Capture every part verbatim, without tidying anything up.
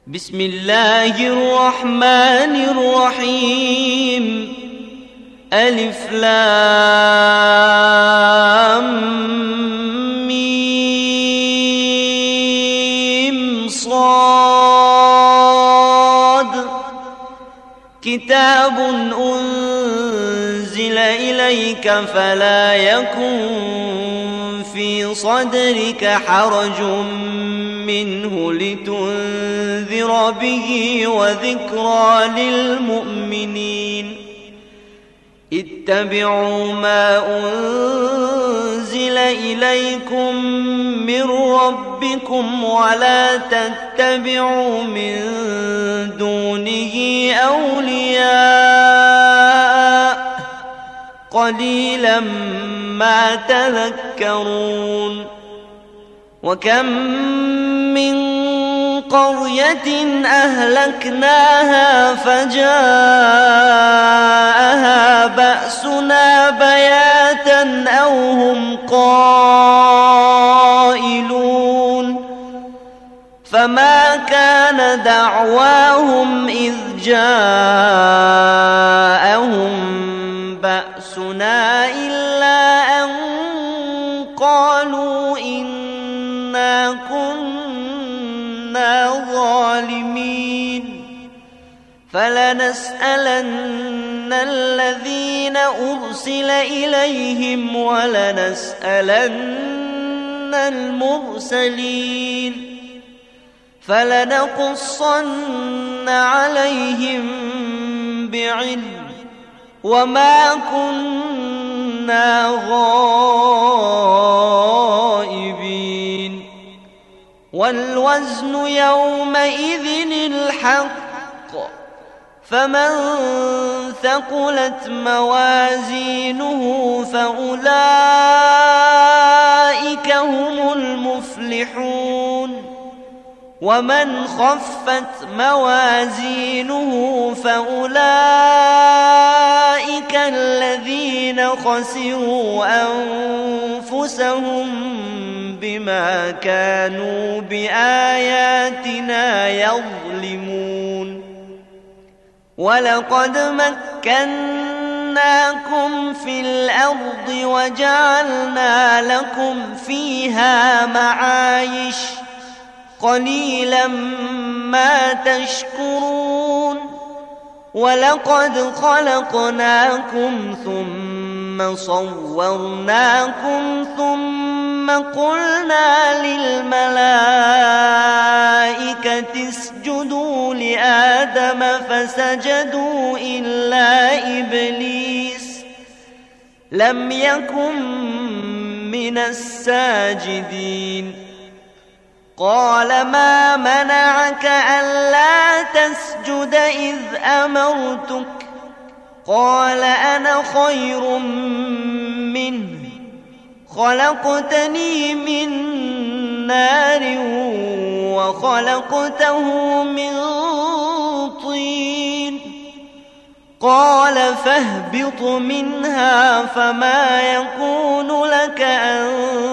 بسم الله الرحمن الرحيم. ألف لام ميم صاد. كتاب أنزل إليك فلا يكن في صدرك حرج منه لتنذر به وذكرى للمؤمنين. اتبعوا ما أنزل إليكم من ربكم ولا تتبعوا من دونه أولياء قليلا ما تذكرون. وكم من قرية أهلكناها فجاءها بأسنا بياتا أو هم قائلون. فما كان دعواهم إذ جاءهم بأسنا إلا أن قالوا إنا كنا ظالمين. فلنسألن الذين أرسل إليهم ولنسألن المرسلين. فلنقصن عليهم بعلم وما كنا غائبين. والوزن يومئذ الحق. فمن ثقلت موازينه فأولئك هم المفلحون. ومن خفت موازينه فأولئك الذين خسروا أنفسهم بما كانوا بآياتنا يظلمون. ولقد مكناكم في الأرض وجعلنا لكم فيها معايش قليلا ما تشكرون. ولقد خلقناكم ثم صورناكم ثم قلنا للملائكة اسجدوا لآدم فسجدوا إلا إبليس لم يكن من الساجدين. قال ما منعك ألا تسجد إذ أمرتك؟ قال أنا خير منه خلقتني من نار وخلقته من طين. قال فاهبط منها فما يكون لك أن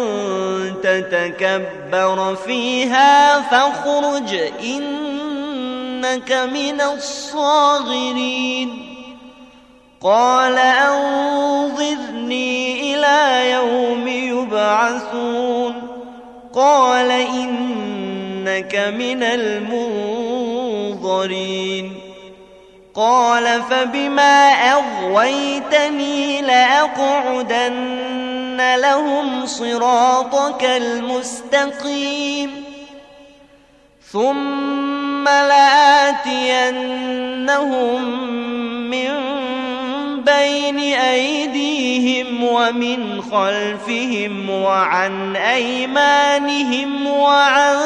تتكبر فيها فاخرج إنك من الصاغرين. قال أنظرني إلى يوم يبعثون. قال إنك من المنظرين. قال فبما أغويتني لأقعدن لهم صراطك المستقيم ثم لآتينهم من بين أيديهم ومن خلفهم وعن أيمانهم وعن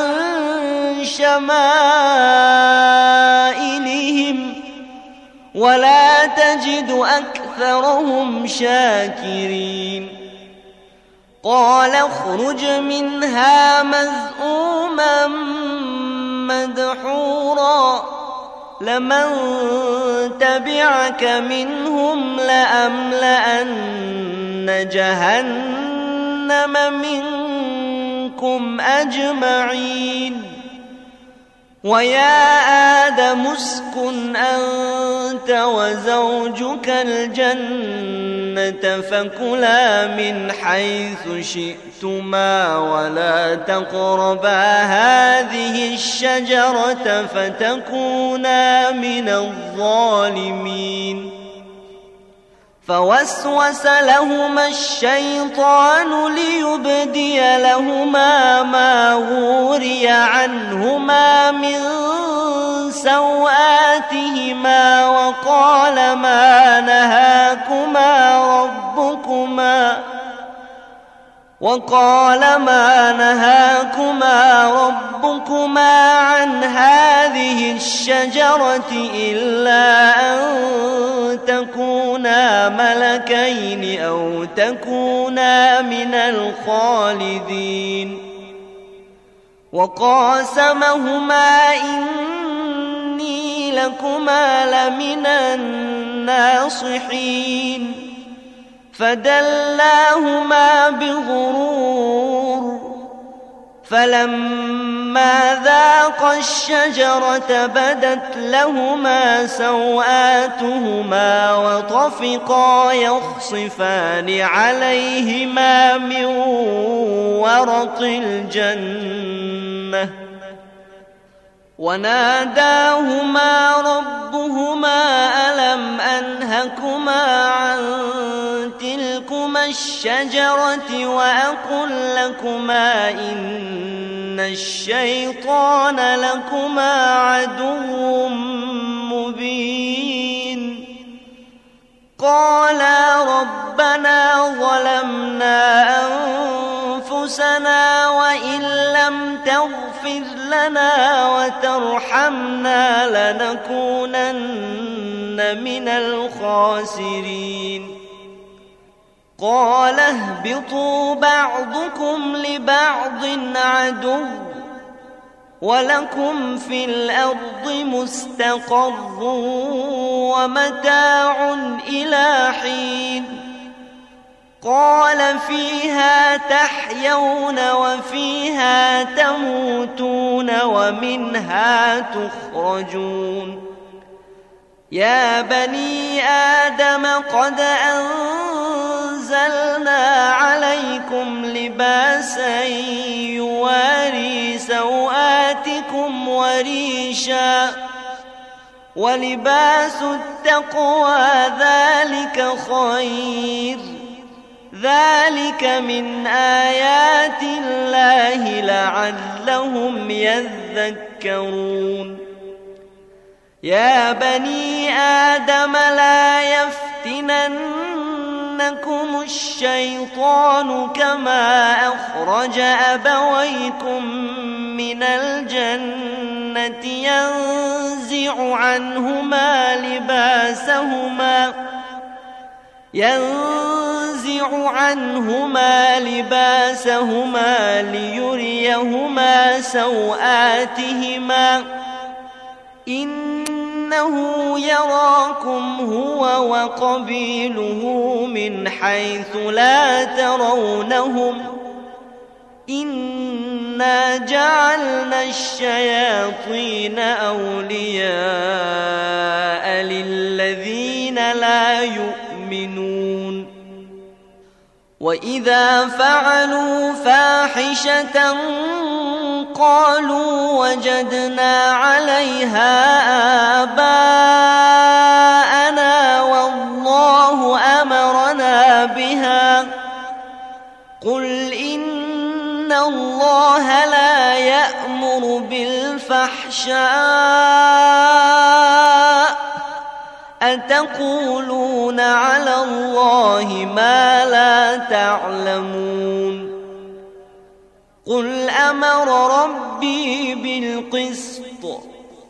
شمائلهم ولا تجد أكثرهم شاكرين. قال اخرج منها مذءوما مدحورا لمن تبعك منهم لأملأن جهنم منكم أجمعين. ويا آدم اسكن أنت وزوجك الجنة فكلا من حيث شئتما ولا تقربا هذه الشجرة فتكونا من الظالمين. فوسوس لهما الشيطان ليبدي لهما ما وري عنهما من سوآتهما وقال ما نهاكما ربكما وقال ما نهاكما ربكما عن هذه الشجرة إلا أن تكونا ملكين أو تكونا من الخالدين. وقاسمهما إني لكما لمن الناصحين فدلاهما بغرور فلما ذاقا الشجرة بدت لهما سوآتهما وطفقا يخصفان عليهما من ورق الجنة وناداهما ربهما ألم أنهكما عن تلكما الشجرة وأقل لكما إن الشيطان لكما عدو مبين. قالا ربنا ظلمنا أنفسنا وإن لم تغفر لنا وترحمنا لنكونن من الخاسرين. قال اهبطوا بعضكم لبعض عدو ولكم في الأرض مستقر ومتاع إلى حين. قال فيها تحيون وفيها تموتون ومنها تخرجون. يا بني آدم قد أنزلنا عليكم لباسا يواري سوآتكم وريشا ولباس التقوى ذلك خير ذلك من آيات الله لعلهم يذكرون. يا بني آدم لا يفتننكم الشيطان كما أخرج أبويكم من الجنة ينزع عنهما لباسهما ينزع عنهما لباسهما ليريهما سوآتهما إنه يراكم هو وقبيله من حيث لا ترونهم إنا جعلنا الشياطين أولياء للذين لا يؤمنون. وإذا فعلوا فاحشة قالوا وجدنا عليها آباءنا والله أمرنا بها قل إن الله لا يأمر بالفحشاء أتقولون على الله ما لا تعلمون. قل أمر ربي بالقسط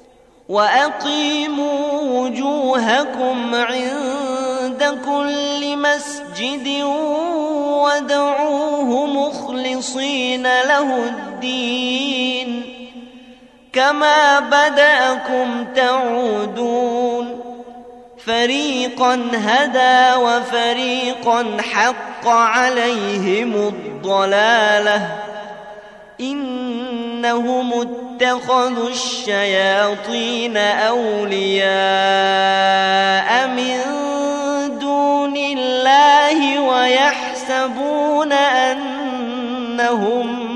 وأقيموا وجوهكم عند كل مسجد وادعوه مخلصين له الدين كما بدأكم تعودون. فريقا هدى وفريقا حق عليهم الضلالة إن إنهم اتخذوا الشياطين أولياء من دون الله ويحسبون أنهم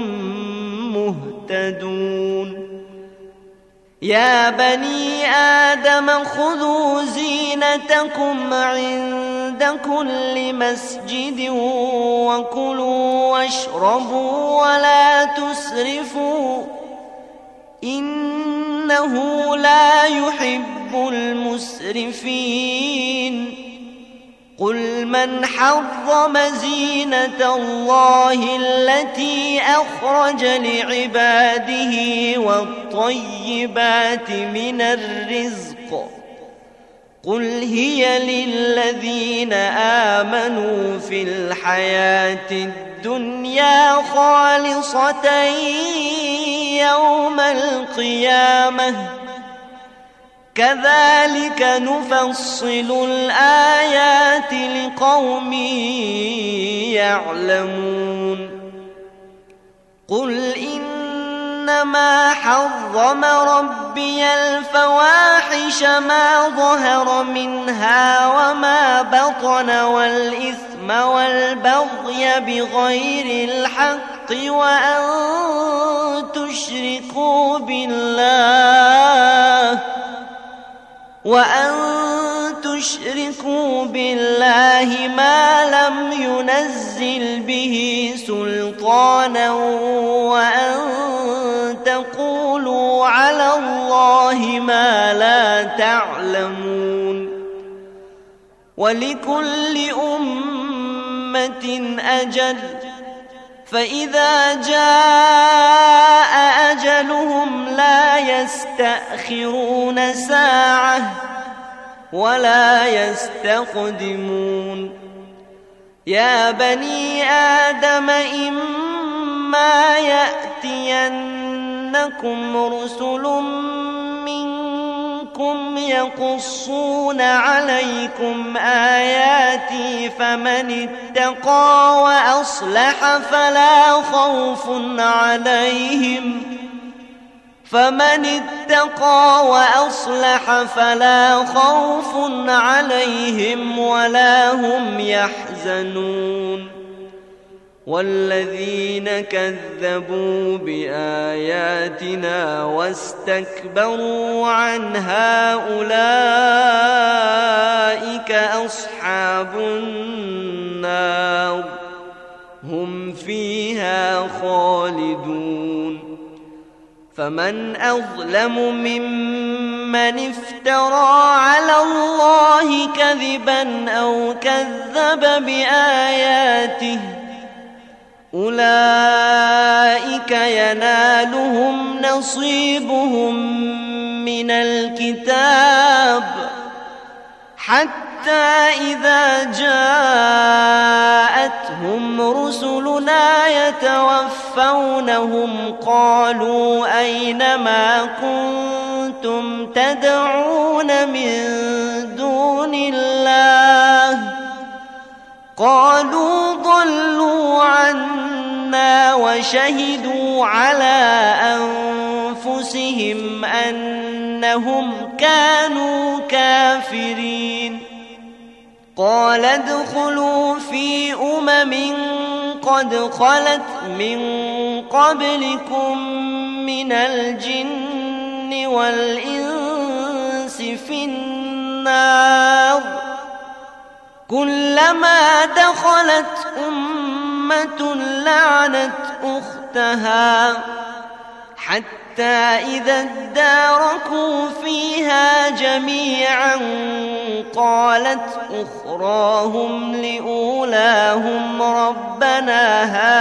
مهتدون. يا بني آدم خذوا زينتكم عند كل مسجد وكلوا واشربوا ولا تسرفوا إنه لا يحب المسرفين. قل من حرم زينة الله التي أخرج لعباده والطيبات من الرزق قل هي للذين آمنوا في الحياة الدنيا خالصة يوم القيامة كذلك نفصل الآيات لقوم يعلمون. قل إنما حرم ربي الفواحش ما ظهر منها وما بطن والإثم والبغي بغير الحق وأن تشركوا بالله وأن تشركوا بالله ما لم ينزل به سلطانا وأن تقولوا على الله ما لا تعلمون. ولكل أمة أجل فإذا جاء أجلهم لا يستأخرون ساعة ولا يستقدمون. يا بني آدم إما يأتينكم رسل منكم يقصون عليكم آياتي فمن اتقى وأصلح فلا خوف عليهم فمن اتقى وأصلح فلا خوف عليهم ولا هم يحزنون. والذين كذبوا بآياتنا واستكبروا عنها أولئك أصحاب النار هم فيها خالدون. فمن أظلم ممن افترى على الله كذبا أو كذب بآياته أولئك ينالهم نصيبهم من الكتاب حتى إذا جاءتهم رسلنا يتوفونهم قالوا أين ما كنتم تدعون من دون الله قالوا ضلوا عنا وشهدوا على أنفسهم أنهم كانوا كافرين. قال ادخلوا في أمم قد خلت من قبلكم من الجن والإنس في النار كلما دخلت أمة لعنت أختها حتى إذا اداركوا فيها جميعا قالت أخراهم لأولاهم ربنا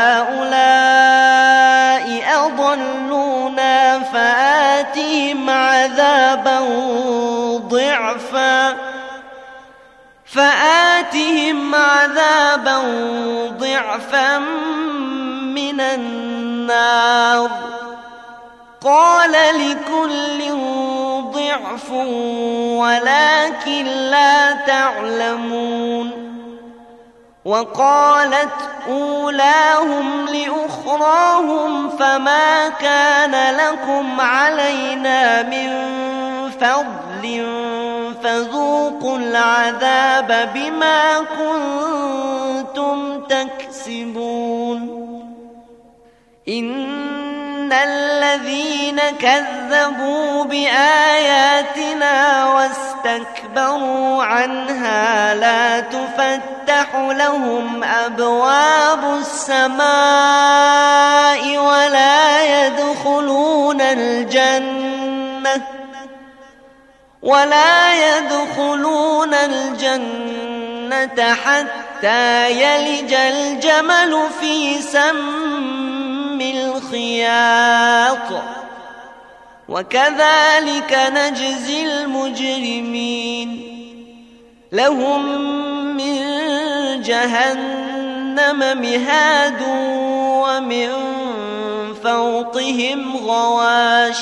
هؤلاء أضلونا فآتهم عذابا ضعفا فآتهم عذابا ضعفا من النار قال لكل ضعف ولكن لا تعلمون. وقالت أولاهم لأخراهم فما كان لكم علينا من فضل فذوقوا العذاب بما كنتم تكسبون إن الذين كذبوا بآياتنا واستكبروا عنها لا تفتح لهم أبواب السماء ولا يدخلون الجنة ولا يدخلون الجنة حتى يلج الجمل في سم الخياط وكذلك نجزي المجرمين لهم من جهنم مهاد ومن فوقهم غواش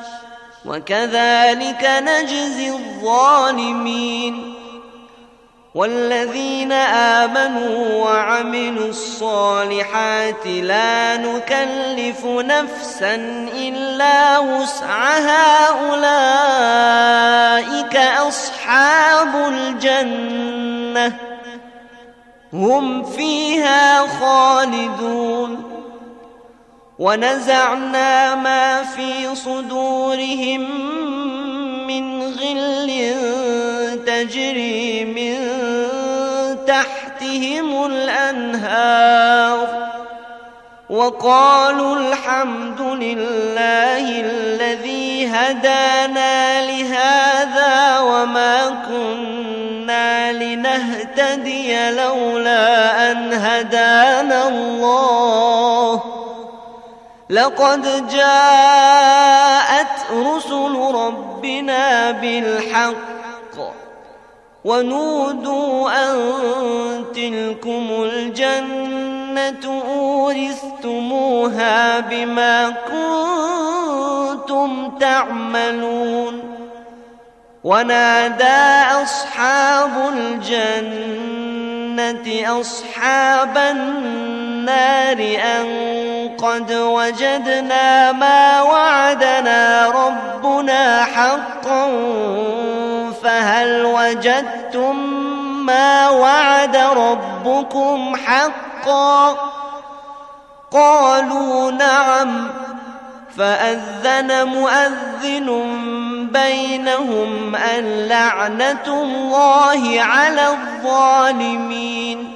وكذلك نجزي الظالمين والذين آمنوا وعملوا الصالحات لا نكلف نفسا إلا وسعها أولئك أصحاب الجنة هم فيها خالدون ونزعنا ما في صدورهم من غل تجري من تحتهم الأنهار وقالوا الحمد لله الذي هدانا لهذا وما كنا لنهتدي لولا أن هدانا الله لقد جاءت رسل ربنا بالحق ونودوا أن تلكم الجنة أورثتموها بما كنتم تعملون ونادى أصحاب الجنة أصحاب النار أن قد وجدنا ما وعدنا ربنا حقا فهل وجدتم ما وعد ربكم حقا قالوا نعم فأذن مؤذن بينهم أن لعنة الله على الظالمين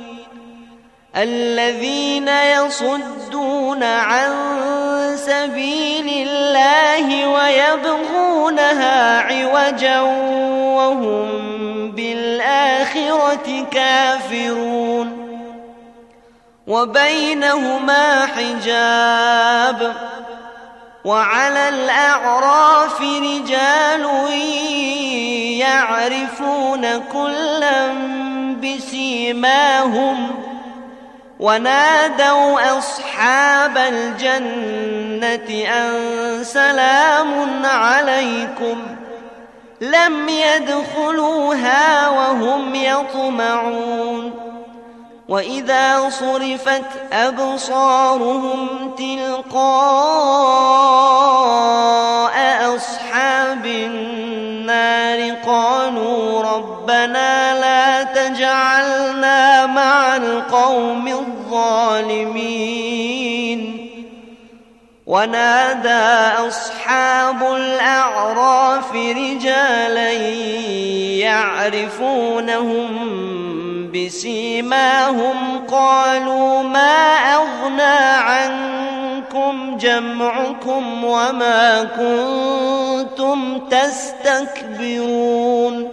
الذين يصدون عن سبيل الله ويبغونها عوجا وهم بالآخرة كافرون وبينهما حجاب وعلى الأعراف رجال يعرفون كلا بسيماهم ونادوا أصحاب الجنة أن سلام عليكم لم يدخلوها وهم يطمعون وإذا صرفت أبصارهم تلقاء أصحاب النار قالوا ربنا لا تجعلنا مع القوم الظالمين ونادى أصحاب الأعراف رجالا يعرفونهم بسيماهم قالوا ما أغنى عنكم جمعكم وما كنتم تستكبرون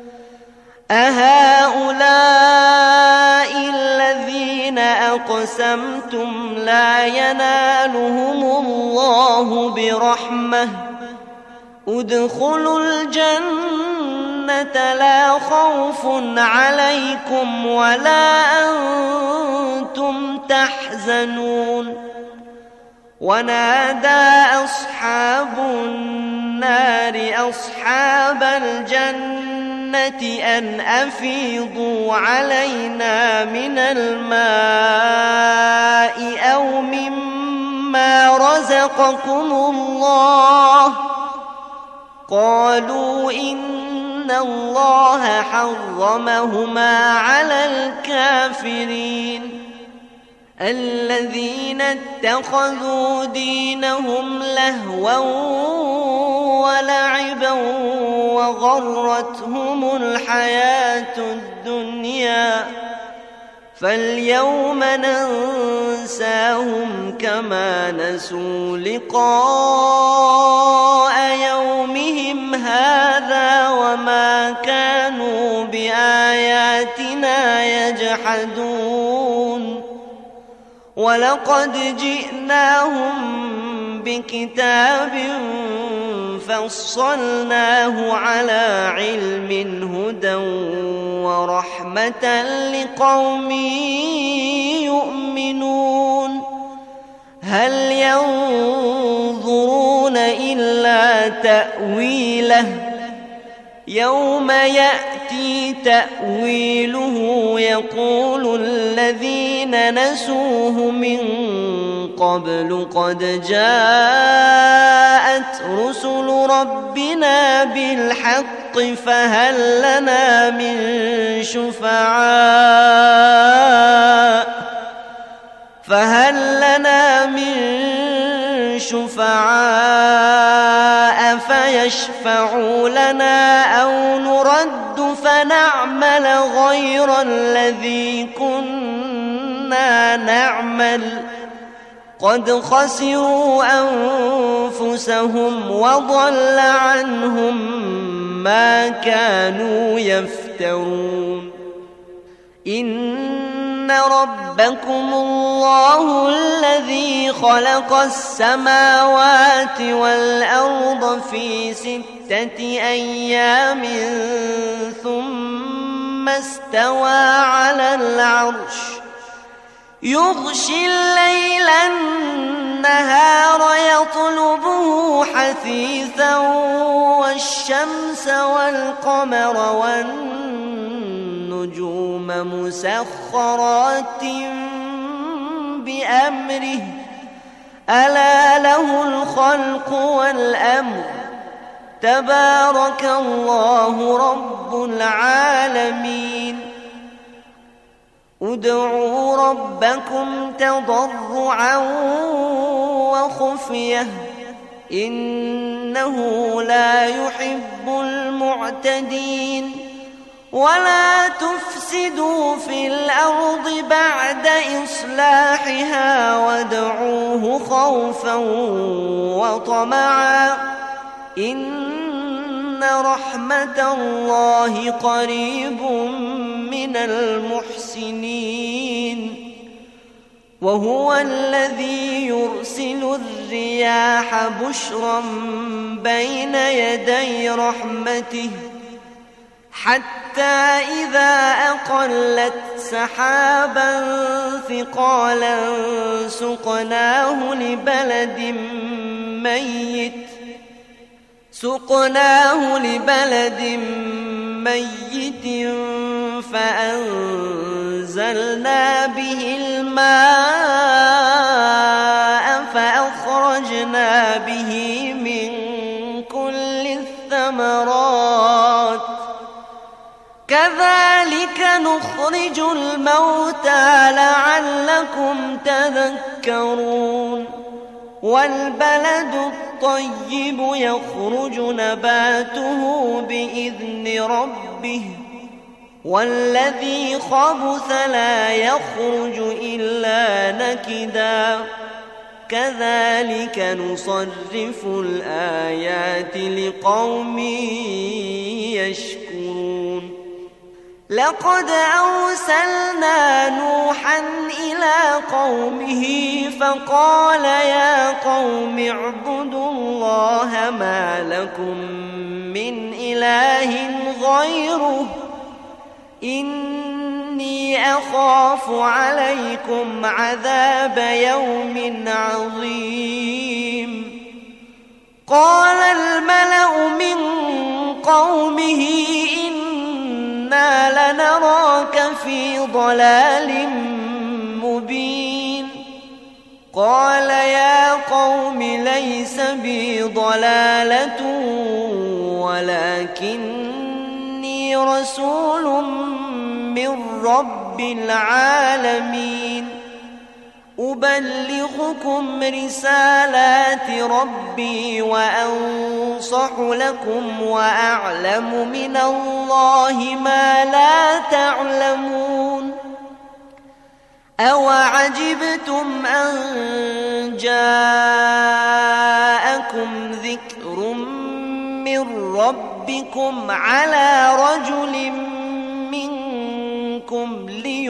أهؤلاء الذين أقسمتم لا ينالهم الله برحمة ادخلوا الجنة لا خوف عليكم ولا أنتم تحزنون ونادى أصحاب النار أصحاب الجنة أن أفيضوا علينا من الماء أو مما رزقكم الله. قالوا إن الله حرمهما على الكافرين. الذين اتخذوا دينهم لهوا ولعبا وغرتهم الحياة الدنيا فاليوم ننساهم كما نسوا لقاء يومهم هذا وما كانوا بآياتنا يجحدون. ولقد جئناهم بكتاب فصلناه على علم هدى ورحمة لقوم يؤمنون. هل ينظرون إلا تأويله يوم يأتي تأويله يقول الذين نسوه من قبل قد جاءت رسل ربنا بالحق فهل لنا من شفعاء فهل لنا من شفعاء فيشفعوا لنا أو نرد فنعمل غير الذي كنا نعمل قد خسروا أنفسهم وضل عنهم ما كانوا يفترون. إن ربكم الله الذي خلق السماوات والأرض في ستة أيام ثم استوى على العرش يغشي الليل النهار يطلبه حثيثا والشمس والقمر والنجوم مسخرات بأمره ألا له الخلق والأمر تبارك الله رب العالمين. ادعوا ربكم تضرعا وخفية إنه لا يحب المعتدين. ولا تفسدوا في الأرض بعد إصلاحها وادعوه خوفا وطمعا إن رحمة الله قريب من المحسنين. وهو الذي يرسل الرياح بشرا بين يدي رحمته حتى إذا أقلت سحابا ثقالا سقناه لبلد ميت سقناه لبلد ميت فأنزلنا به الماء فأخرجنا به من كل الثمرات كذلك نخرج الموتى لعلكم تذكرون. والبلد الطيب يخرج نباته بإذن ربه والذي خبث لا يخرج إلا نكدا كذلك نصرف الآيات لقوم يشكرون. لقد أرسلنا نوحا إلى قومه فقال يا قوم اعبدوا الله ما لكم من إله غيره إني أخاف عليكم عذاب يوم عظيم. قال الملأ من قومه إنا لنراك في ضلال مبين. قال يا قوم ليس بي ضلالة ولكني رسول من رب العالمين أبلغكم رسالات ربي وأنصح لكم وأعلم من الله ما لا تعلمون. أوعجبتم أن جاءكم ذكر من ربكم على رجل منكم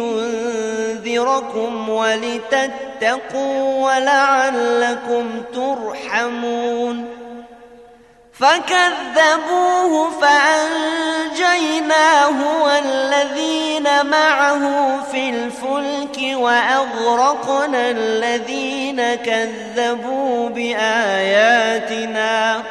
لينذركم ولتتقوا ولعلكم ترحمون. فكذبوه فأنجيناه والذين معه في الفلك وأغرقنا الذين كذبوا بآياتنا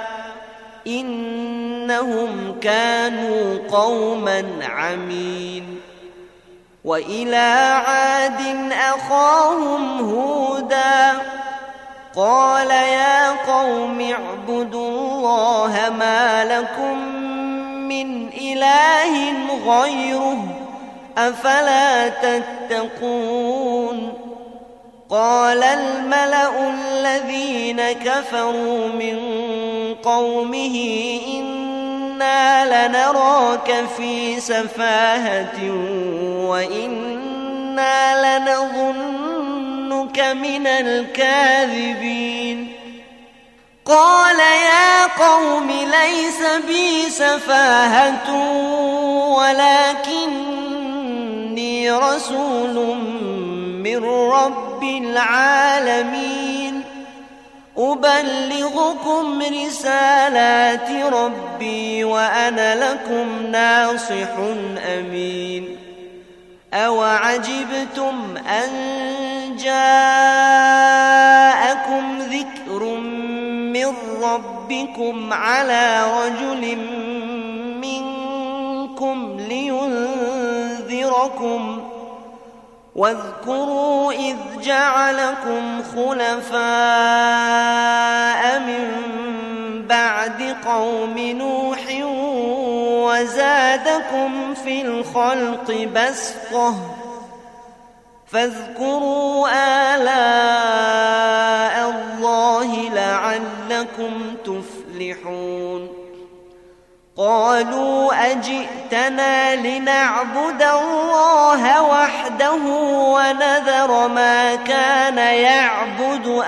إنهم كانوا قوما عمين. وإلى عاد أخاهم هودا قال يا قوم اعبدوا الله ما لكم من إله غيره أفلا تتقون. قال الملأ الذين كفروا من قومه إنا لنراك في سفاهة وإنا لنظنك من الكاذبين. قال يا قوم ليس بي سفاهة ولكني رسول من رب العالمين أبلغكم رسالات ربي وأنا لكم ناصح أمين. أوعجبتم أن جاءكم ذكر من ربكم على رجل منكم لينذركم واذكروا إذ جعلكم خلفاء من بعد قوم نوح وزادكم في الخلق بسطة فاذكروا آلاء الله لعلكم تفلحون. قالوا أجئتنا لنعبد الله وحده ونذر ما كان يعبد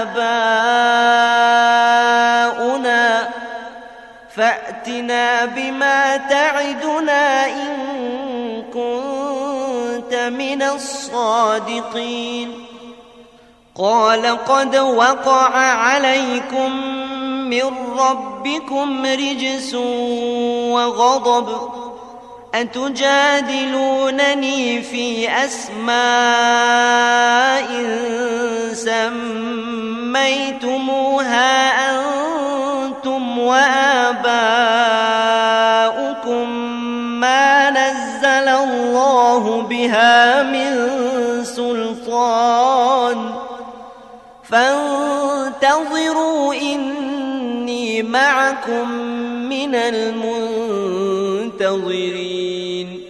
آباؤنا فأتنا بما تعدنا إن كنت من الصادقين. قال قد وقع عليكم من ربكم رجس وغضب أتجادلونني في أسماء سميتموها أنتم وآباؤكم ما نزل الله بها من سلطان فانتظروا إني معكم من المنتظرين.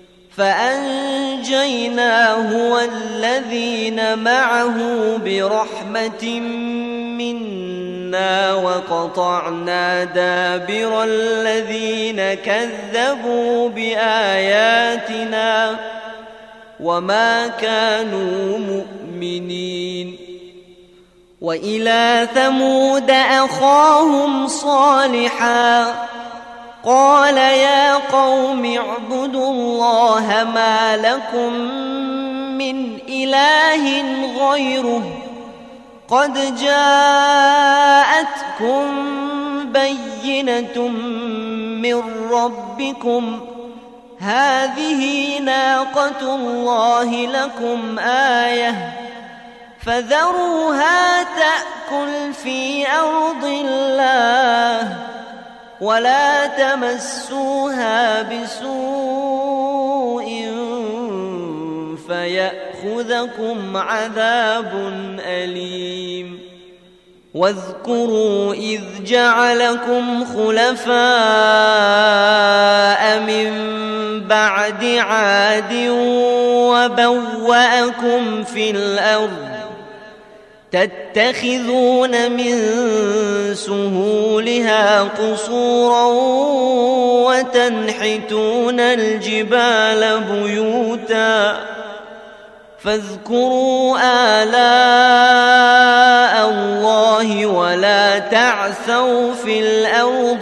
فأنجيناه والذين معه برحمة منا وقطعنا دابر الذين كذبوا بآياتنا وما كانوا مؤمنين. وإلى ثمود أخاهم صالحا قال يا قوم اعبدوا الله ما لكم من إله غيره قد جاءتكم بينة من ربكم هذه ناقة الله لكم آية فذروها تأكل في أرض الله ولا تمسوها بسوء فيأخذكم عذاب أليم واذكروا إذ جعلكم خلفاء من بعد عاد وبوأكم في الأرض تتخذون من سهولها قصورا وتنحتون الجبال بيوتا فاذكروا آلاء الله ولا تعثوا في الأرض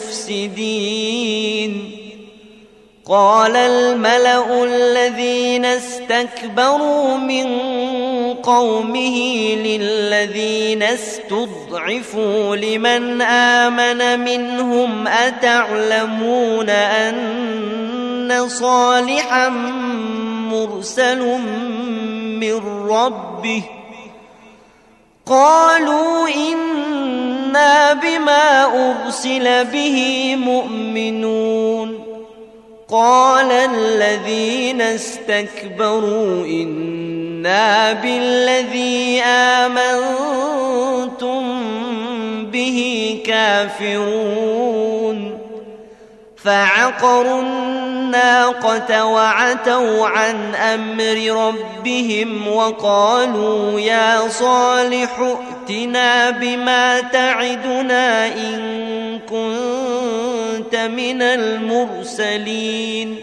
مفسدين قال الملأ الذين استكبروا من قومه للذين استضعفوا لمن آمن منهم أتعلمون أن صالحا مرسل من ربه قالوا إنا بما أرسل به مؤمنون قال الذين استكبروا إنا بالذي آمنتم به كافرون فعقروا الناقة وعتوا عن أمر ربهم وقالوا يا صالح ائتنا بما تعدنا إن كنت من المرسلين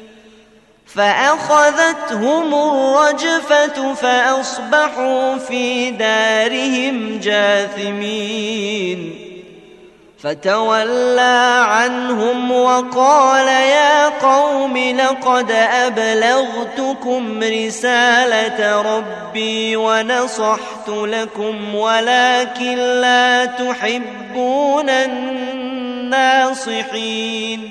فأخذتهم الرجفة فأصبحوا في دارهم جاثمين فتولى عنهم وقال يا قوم لقد أبلغتكم رسالة ربي ونصحت لكم ولكن لا تحبون الناصحين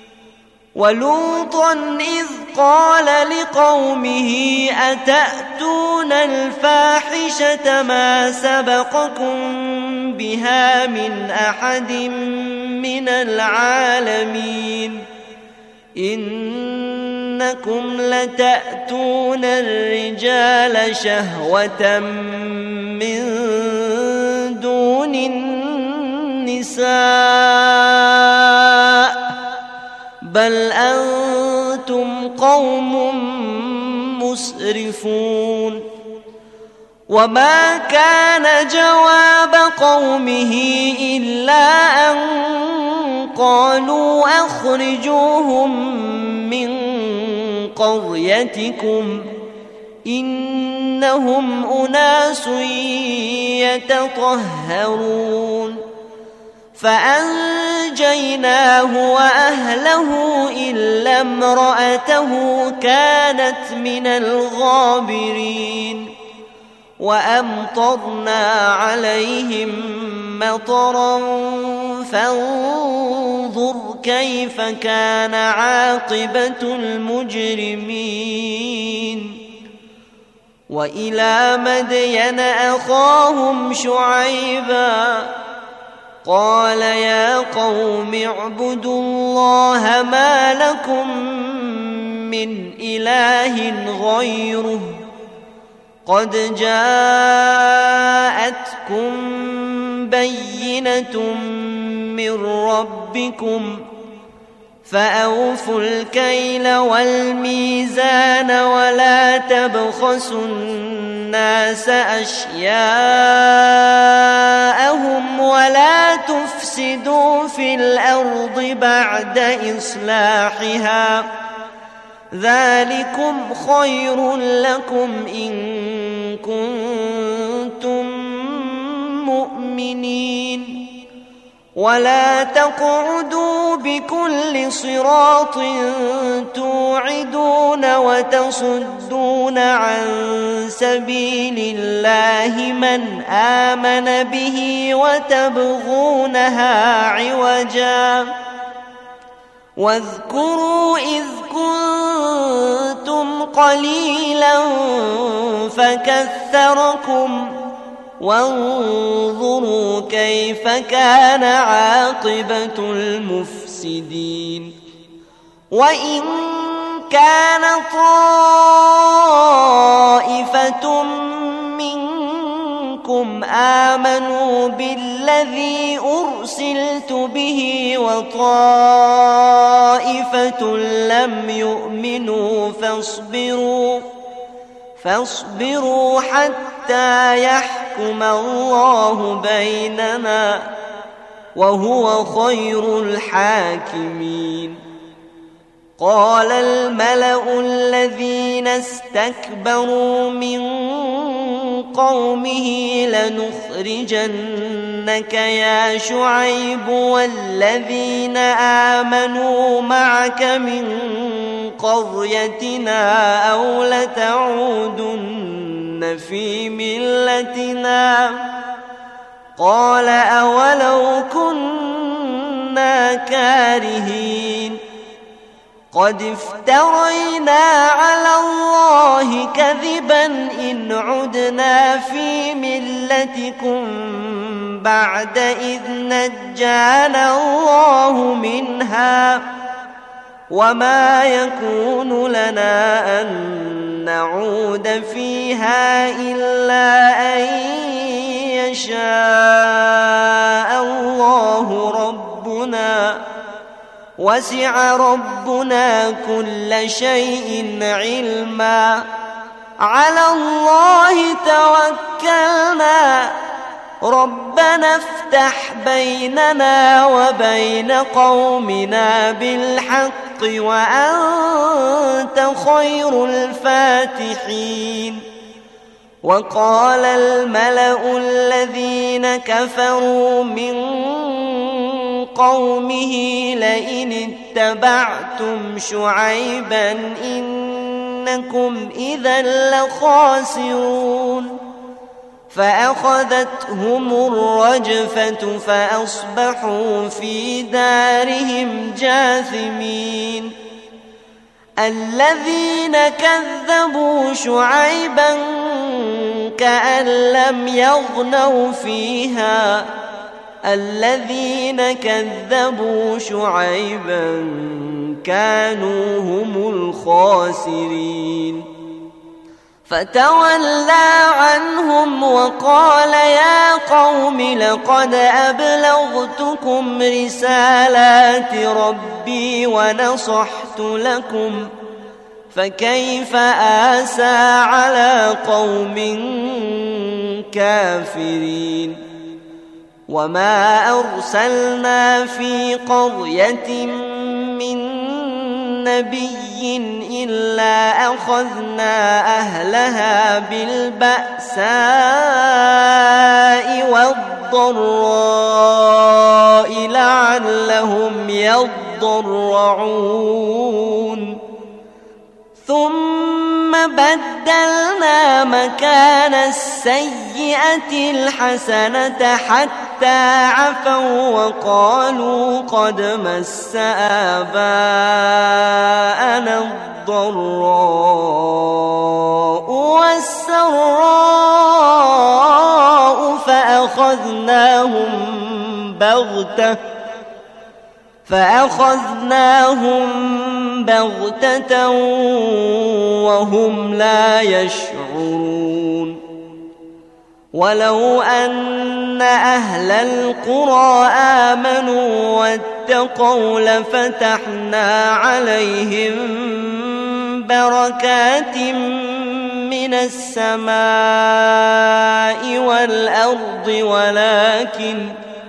ولوطا إذ قال لقومه أتأتون الفاحشة ما سبقكم بها من أحد من العالمين إنكم لتأتون الرجال شهوة من دون النساء بل أنتم قوم مسرفون وما كان جواب قومه إلا أن قالوا أخرجوهم من قريتكم إنهم أناس يتطهرون فأنجيناه وأهله إلا امرأته كانت من الغابرين وأمطرنا عليهم مطرا فانظر كيف كان عاقبة المجرمين وإلى مدين أخاهم شعيبا قال يا قوم اعبدوا الله ما لكم من إله غيره قد جاءتكم بينة من ربكم فأوفوا الكيل والميزان ولا تبخسوا الناس أشياءهم ولا تفسدوا في الأرض بعد إصلاحها ذلكم خير لكم إن كنتم مؤمنين ولا تقعدوا بكل صراط توعدون وتصدون عن سبيل الله من آمن به وتبغونها عوجا واذكروا إذ كنتم قليلا فكثركم وانظروا كيف كان عاقبة المفسدين وإن كان طائفة منكم آمنوا بالذي أرسلت به وطائفة لم يؤمنوا فاصبروا فاصبروا حتى يحكم الله بيننا وهو خير الحاكمين. قال الملأ الذين استكبروا من قومه لنخرجنك يا شعيب والذين آمنوا معك من قريتنا أو لتعودن في ملتنا قال أولو كنا كارهين قد افترينا على الله كذبا إن عدنا في ملتكم بعد إذ نجانا الله منها وما يكون لنا أن نعود فيها إلا أن يشاء الله ربنا وسع ربنا كل شيء علما على الله توكلنا ربنا افتح بيننا وبين قومنا بالحق وأنت خير الفاتحين. وقال الملأ الذين كفروا من قومه لئن اتبعتم شعيبا إنكم إذا لخاسرون فأخذتهم الرجفة فأصبحوا في دارهم جاثمين. الذين كذبوا شعيبا كأن لم يغنوا فيها الذين كذبوا شعيبا كانوا هم الخاسرين. فتولى عنهم وقال يا قوم لقد أبلغتكم رسالات ربي ونصحت لكم فكيف آسى على قوم كافرين. وما أرسلنا في قرية من نبي إلا أخذنا أهلها بالبأساء والضراء لعلهم يضرعون ثم بدلنا مكان السيئة الحسنة حتى عفوا وقالوا قد مس آباءنا الضراء والسراء فأخذناهم بغتة فأخذناهم بغتة وهم لا يشعرون. ولو أن أهل القرى آمنوا واتقوا لفتحنا عليهم بركات من السماء والأرض ولكن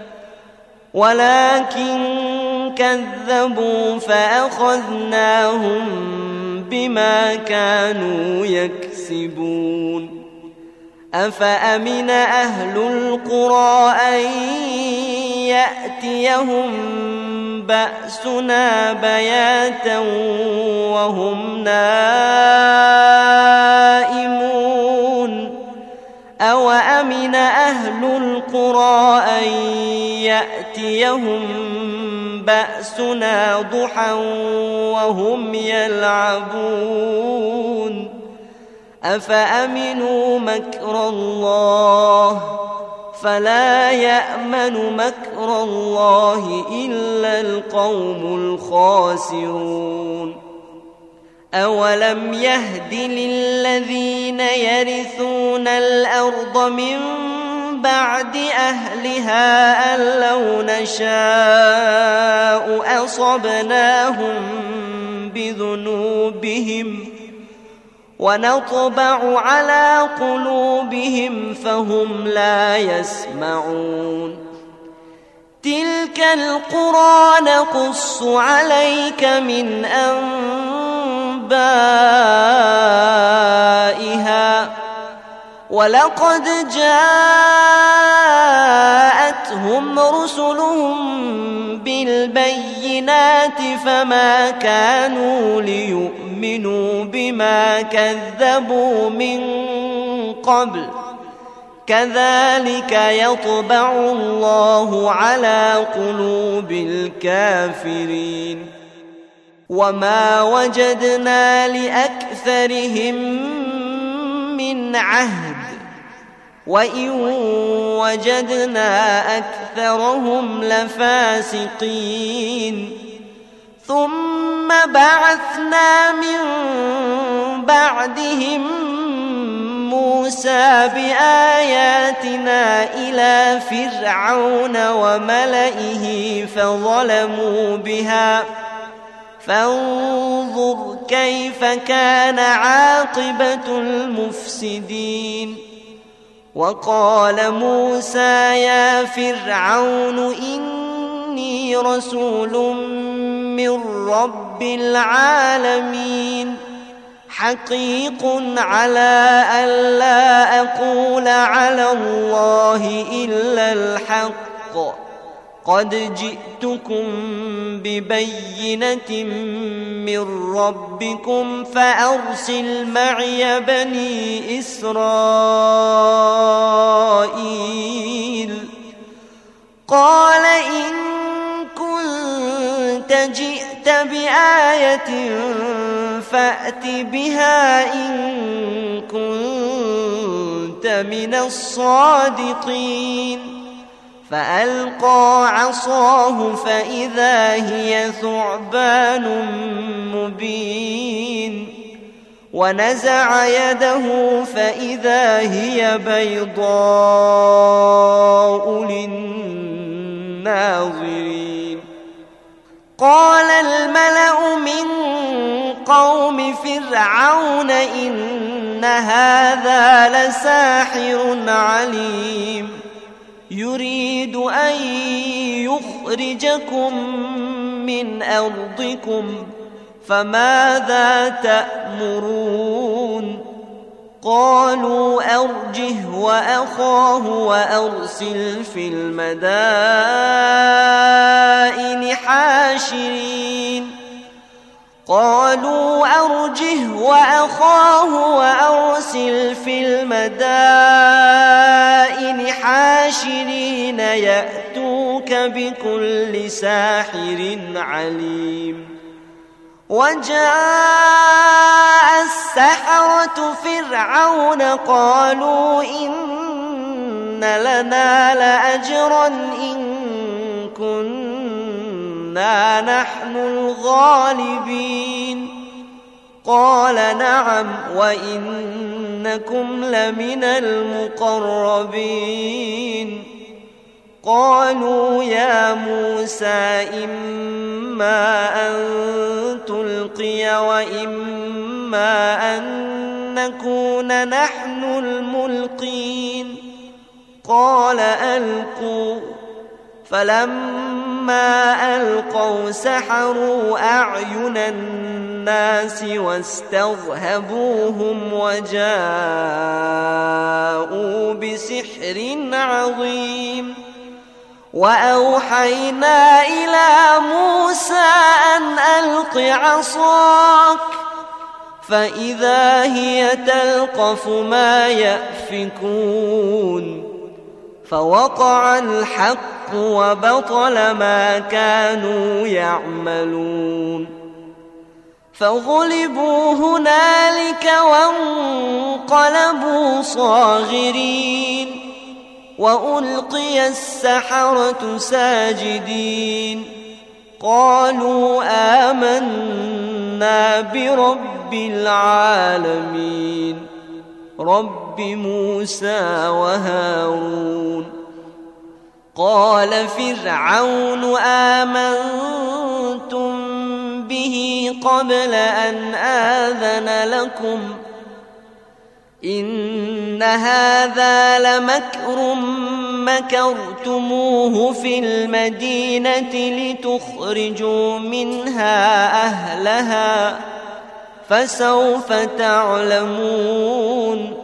ولكن كذبوا فأخذناهم بما كانوا يكسبون. أفأمن أهل القرى أن يأتيهم بأسنا بياتا وهم نائمون أو أمن أهل القرى أن يأتيهم بأسنا ضحى وهم يلعبون أفأمنوا مكر الله فلا يأمن مكر الله إلا القوم الخاسرون أولم يهد للذين يرثون الأرض من بعد أهلها أن لو نشاء أصبناهم بذنوبهم ونطبع على قلوبهم فهم لا يسمعون تلك القرى نقص عليك من أنبائها ولقد جاءتهم رسلهم بالبينات فما كانوا ليؤمنوا بما كذبوا من قبل كذلك يطبع الله على قلوب الكافرين وما وجدنا لأكثرهم من عهد وإن وجدنا أكثرهم لفاسقين ثم بعثنا من بعدهم موسى بآياتنا إلى فرعون وملئه فظلموا بها فانظر كيف كان عاقبة المفسدين وقال موسى يا فرعون إني رسول من رب العالمين حقيق على ألا أقول على الله إلا الحق قد جئتكم ببينة من ربكم فأرسل معي بني إسرائيل قال إن كنت جئت بآية فأت بها إن كنت من الصادقين فألقى عصاه فإذا هي ثعبان مبين ونزع يده فإذا هي بيضاء للناظرين قال الملأ من قوم فرعون إن هذا لساحر عليم يريد أن يخرجكم من أرضكم فماذا تأمرون قالوا أرجه وأخاه وأرسل في المدائن حاشرين قالوا أرجه وأخاه وأرسل في المدائن حاشرين يأتوك بكل ساحر عليم وجاء السحرة فرعون قالوا إن لنا لأجرا إن كنا نحن الغالبين قال نعم وإنكم لمن المقربين قالوا يا موسى إما أن تلقي وإما أن نكون نحن الملقين قال ألقوا فلما ألقوا سحروا أعين الناس واسترهبوهم وجاءوا بسحر عظيم وأوحينا إلى موسى أن ألق عصاك فإذا هي تلقف ما يأفكون فوقع الحق وبطل ما كانوا يعملون فغلبوا هنالك وانقلبوا صاغرين وألقي السحرة ساجدين قالوا آمنا برب العالمين رب موسى وهارون قال فرعون آمنتم به قبل أن آذن لكم إن هذا لمكر مكرتموه في المدينة لتخرجوا منها أهلها فسوف تعلمون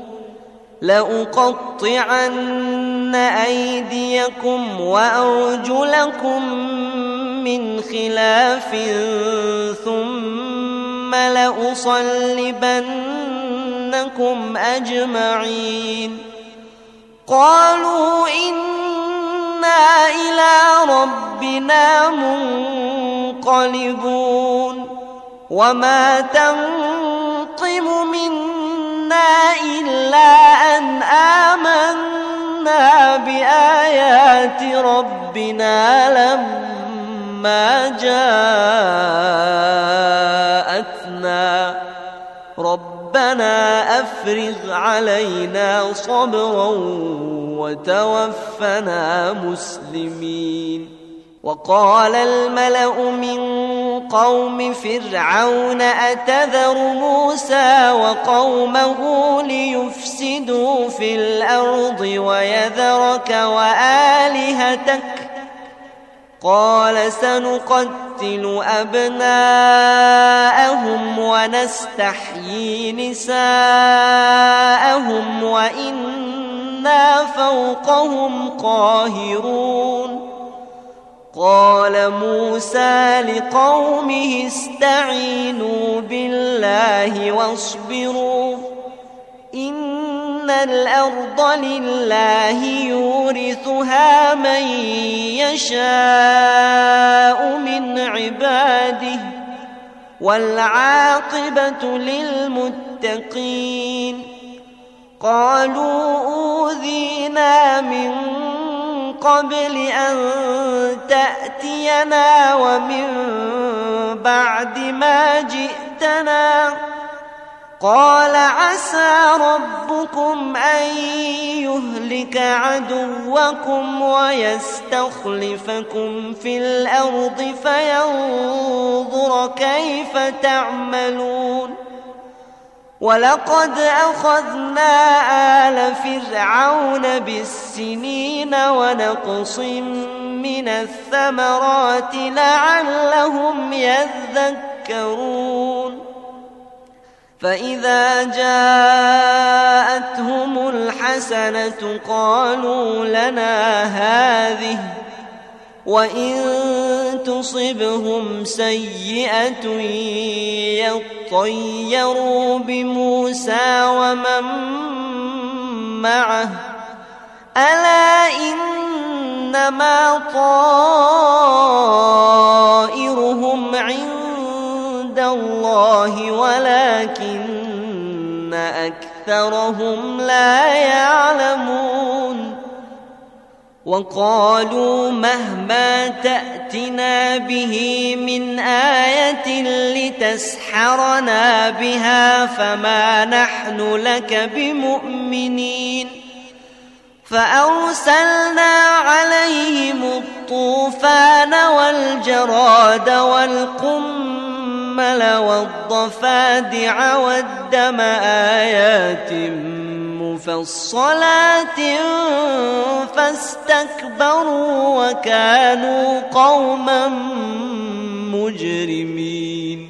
لأقطعن أيديكم وأرجلكم من خلاف ثم لأصلبنكم أجمعين قالوا إنا إلى ربنا منقلبون وما تنقم منا إلا أن آمنا بآيات ربنا لما جاءتنا ربنا أفرغ علينا صبرا وتوفنا مسلمين وقال الملأ من قوم فرعون أتذر موسى وقومه ليفسدوا في الأرض ويذرك وآلهتك قال سنقتل أبناءهم ونستحيي نساءهم وإنا فوقهم قاهرون قال موسى لقومه استعينوا بالله واصبروا إن الأرض لله يورثها من يشاء من عباده والعاقبة للمتقين قالوا أوذينا من قبل أن تأتينا ومن بعد ما جئتنا قال عسى ربكم أن يهلك عدوكم ويستخلفكم في الأرض فينظر كيف تعملون ولقد أخذنا آل فرعون بالسنين ونقص من الثمرات لعلهم يذكرون فإذا جاءتهم الحسنة قالوا لنا هذه وإن تصبهم سيئة يطيروا بموسى ومن معه ألا إنما طائرهم عند الله ولكن أكثرهم لا يعلمون وقالوا مهما تأتنا به من آية لتسحرنا بها فما نحن لك بمؤمنين فأرسلنا عليهم الطوفان والجراد والقمل والضفادع والدم آيات مفصلات فاستكبروا وكانوا قوما مجرمين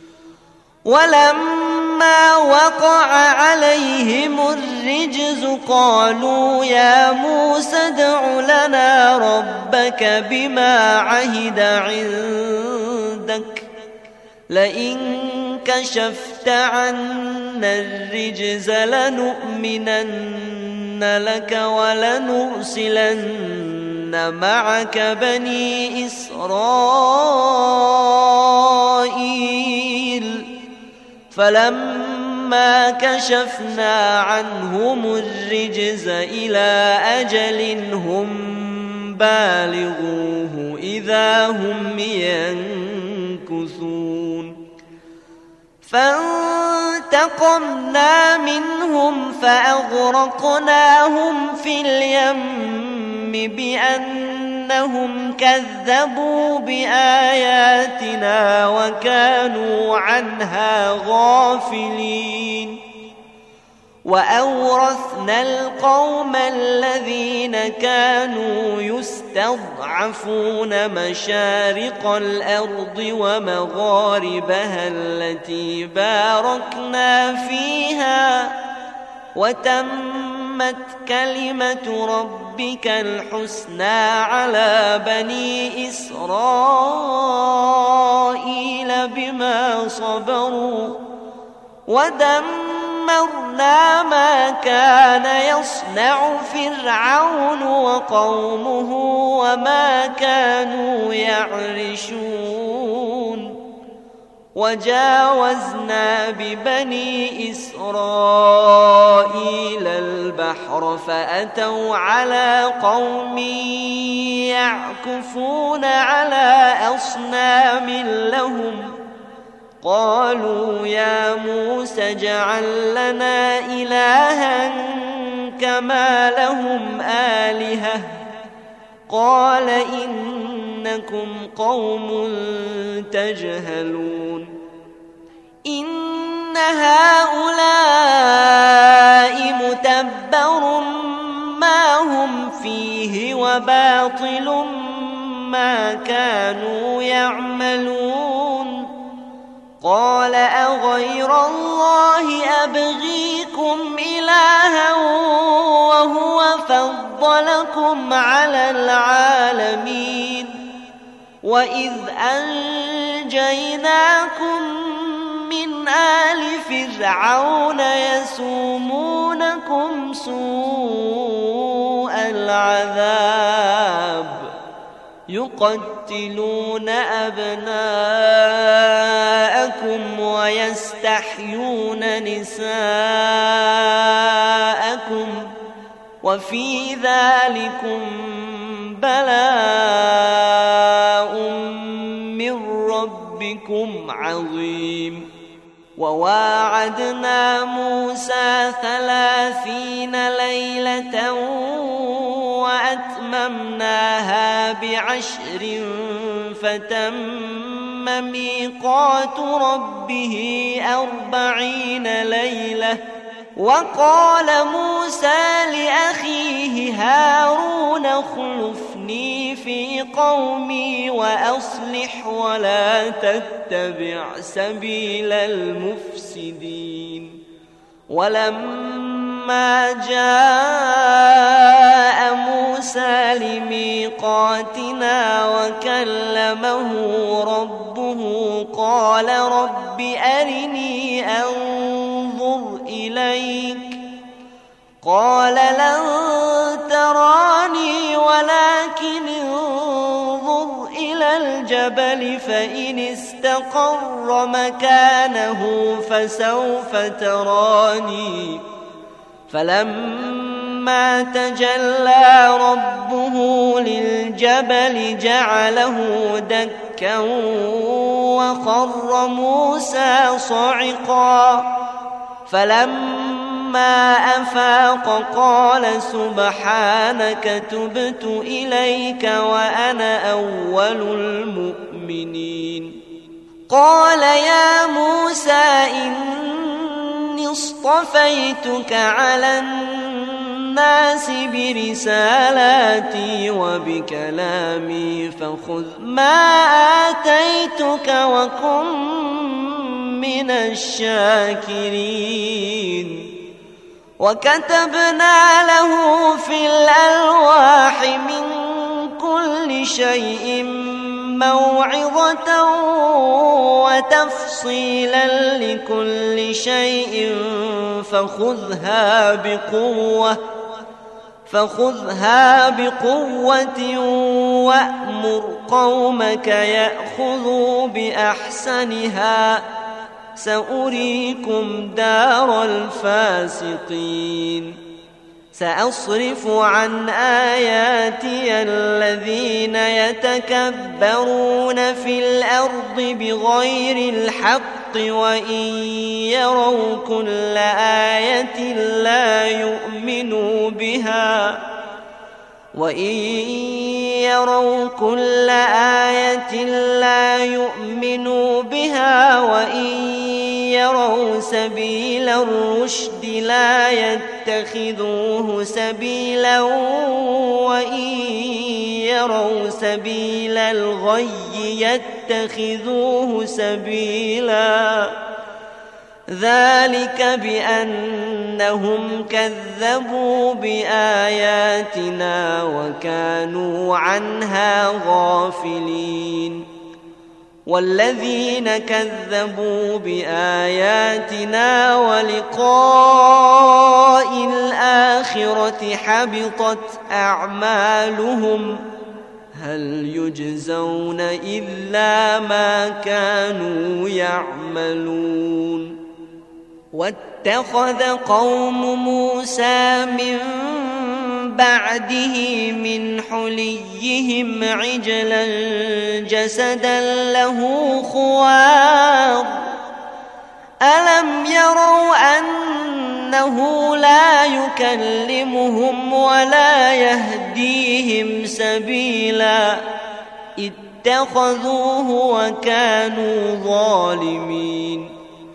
ولما وقع عليهم الرجز قالوا يا موسى ادع لنا ربك بما عهد عندك لئن كشفت عنا الرجز لنؤمنن لك ولنرسلن معك بني إسرائيل فلما كشفنا عنهم الرجز إلى أجل هم بالغوه إذا هم ينكثون فانتقمنا منهم فأغرقناهم في اليم بأنهم كذبوا بآياتنا وكانوا عنها غافلين وأورثنا القوم الذين كانوا يستضعفون مشارق الأرض ومغاربها التي باركنا فيها وتمت كلمة ربك الحسنى على بني إسرائيل بما صبروا ودمرنا ما كان يصنع فرعون وقومه وما كانوا يعرشون وجاوزنا ببني إسرائيل البحر فأتوا على قوم يعكفون على أصنام لهم قالوا يا موسى اجعل لنا إلها كما لهم آلهة قال إنكم قوم تجهلون إن هؤلاء متبر ما هم فيه وباطل ما كانوا يعملون قال أغير الله أبغيكم إلها وهو فضلكم على العالمين وإذ أنجيناكم من آل فرعون يسومونكم سوء العذاب يقتلون أبناءكم ويستحيون نساءكم وفي ذلكم بلاء من ربكم عظيم وواعدنا موسى ثلاثين ليلة وأتممناها بعشر فتم ميقات ربه أربعين ليلة وقال موسى لأخيه هارون اخلفني في قومي وأصلح ولا تتبع سبيل المفسدين ولما جاء موسى لميقاتنا وكلمه ربه قال رب أرني أنظر إليك قال لن تراني ولكن انظر إلى الجبل فإن استقر مكانه فسوف تراني فلما تجلى ربه للجبل جعله دكا وخر موسى صعقا فلما أفاق قال سبحانك تبت إليك وأنا أول المؤمنين قال يا موسى إني اصطفيتك على الناس برسالاتي وبكلامي فخذ ما آتيتك وكن من الشاكرين وكتبنا له في الألواح من كل شيء موعظة وتفصيلا لكل شيء فخذها بقوة فخذها بقوة وأمر قومك يأخذوا بأحسنها سأريكم دار الفاسقين سأصرف عن آياتي الذين يتكبرون في الأرض بغير الحق وإن يروا كل آية لا يؤمنوا بها وإن يروا كل آية لا يؤمنوا بها وإن يروا سبيل الرشد لا يتخذوه سبيلا وإن يروا سبيل الغي يتخذوه سبيلا ذلك بأنهم كذبوا بآياتنا وكانوا عنها غافلين والذين كذبوا بآياتنا ولقاء الآخرة حبطت أعمالهم هل يجزون إلا ما كانوا يعملون واتخذ قوم موسى من بعده من حليهم عجلا جسدا له خوار ألم يروا أنه لا يكلمهم ولا يهديهم سبيلا اتخذوه وكانوا ظالمين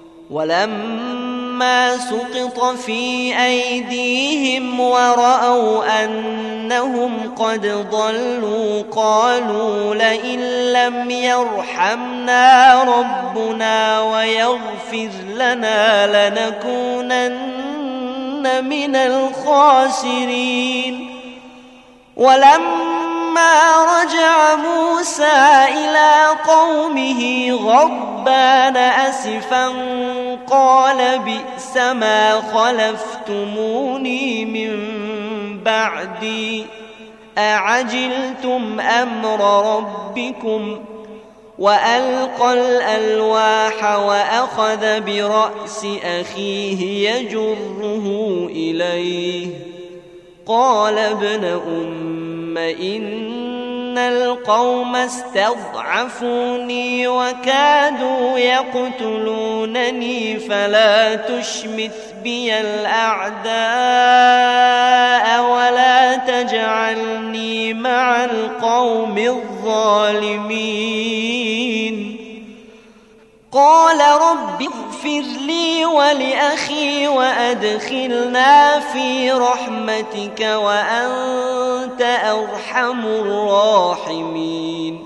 ولما سقط في أيديهم ورأوا أنهم قد ضلوا قالوا لئن لم يرحمنا ربنا ويغفر لنا لنكونن من الخاسرين ولما رجع موسى إلى قومه غضبان أسفا قال بئس ما خلفتموني من بعدي أعجلتم أمر ربكم وألقى الألواح وأخذ برأس أخيه يجره إليه قال ابن أم إن القوم استضعفوني وكادوا يقتلونني فلا تشمث بي الأعداء ولا تجعلني مع القوم الظالمين قال رب اغفر لي ولأخي وأدخلنا في رحمتك وأنت أرحم الراحمين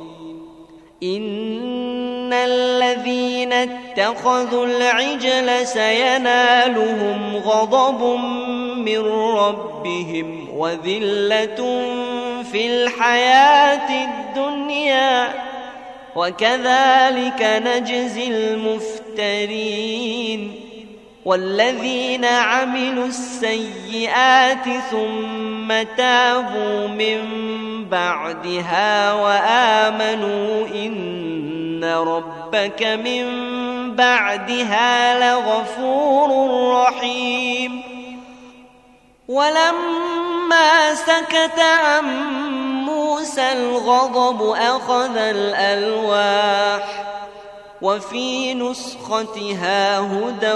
إن الذين اتخذوا العجل سينالهم غضب من ربهم وذلة في الحياة الدنيا وكذلك نجزي المفترين والذين عملوا السيئات ثم تابوا من بعدها وآمنوا إن ربك من بعدها لغفور رحيم ولما سكت عن موسى الغضب أخذ الألواح وفي نسختها هدى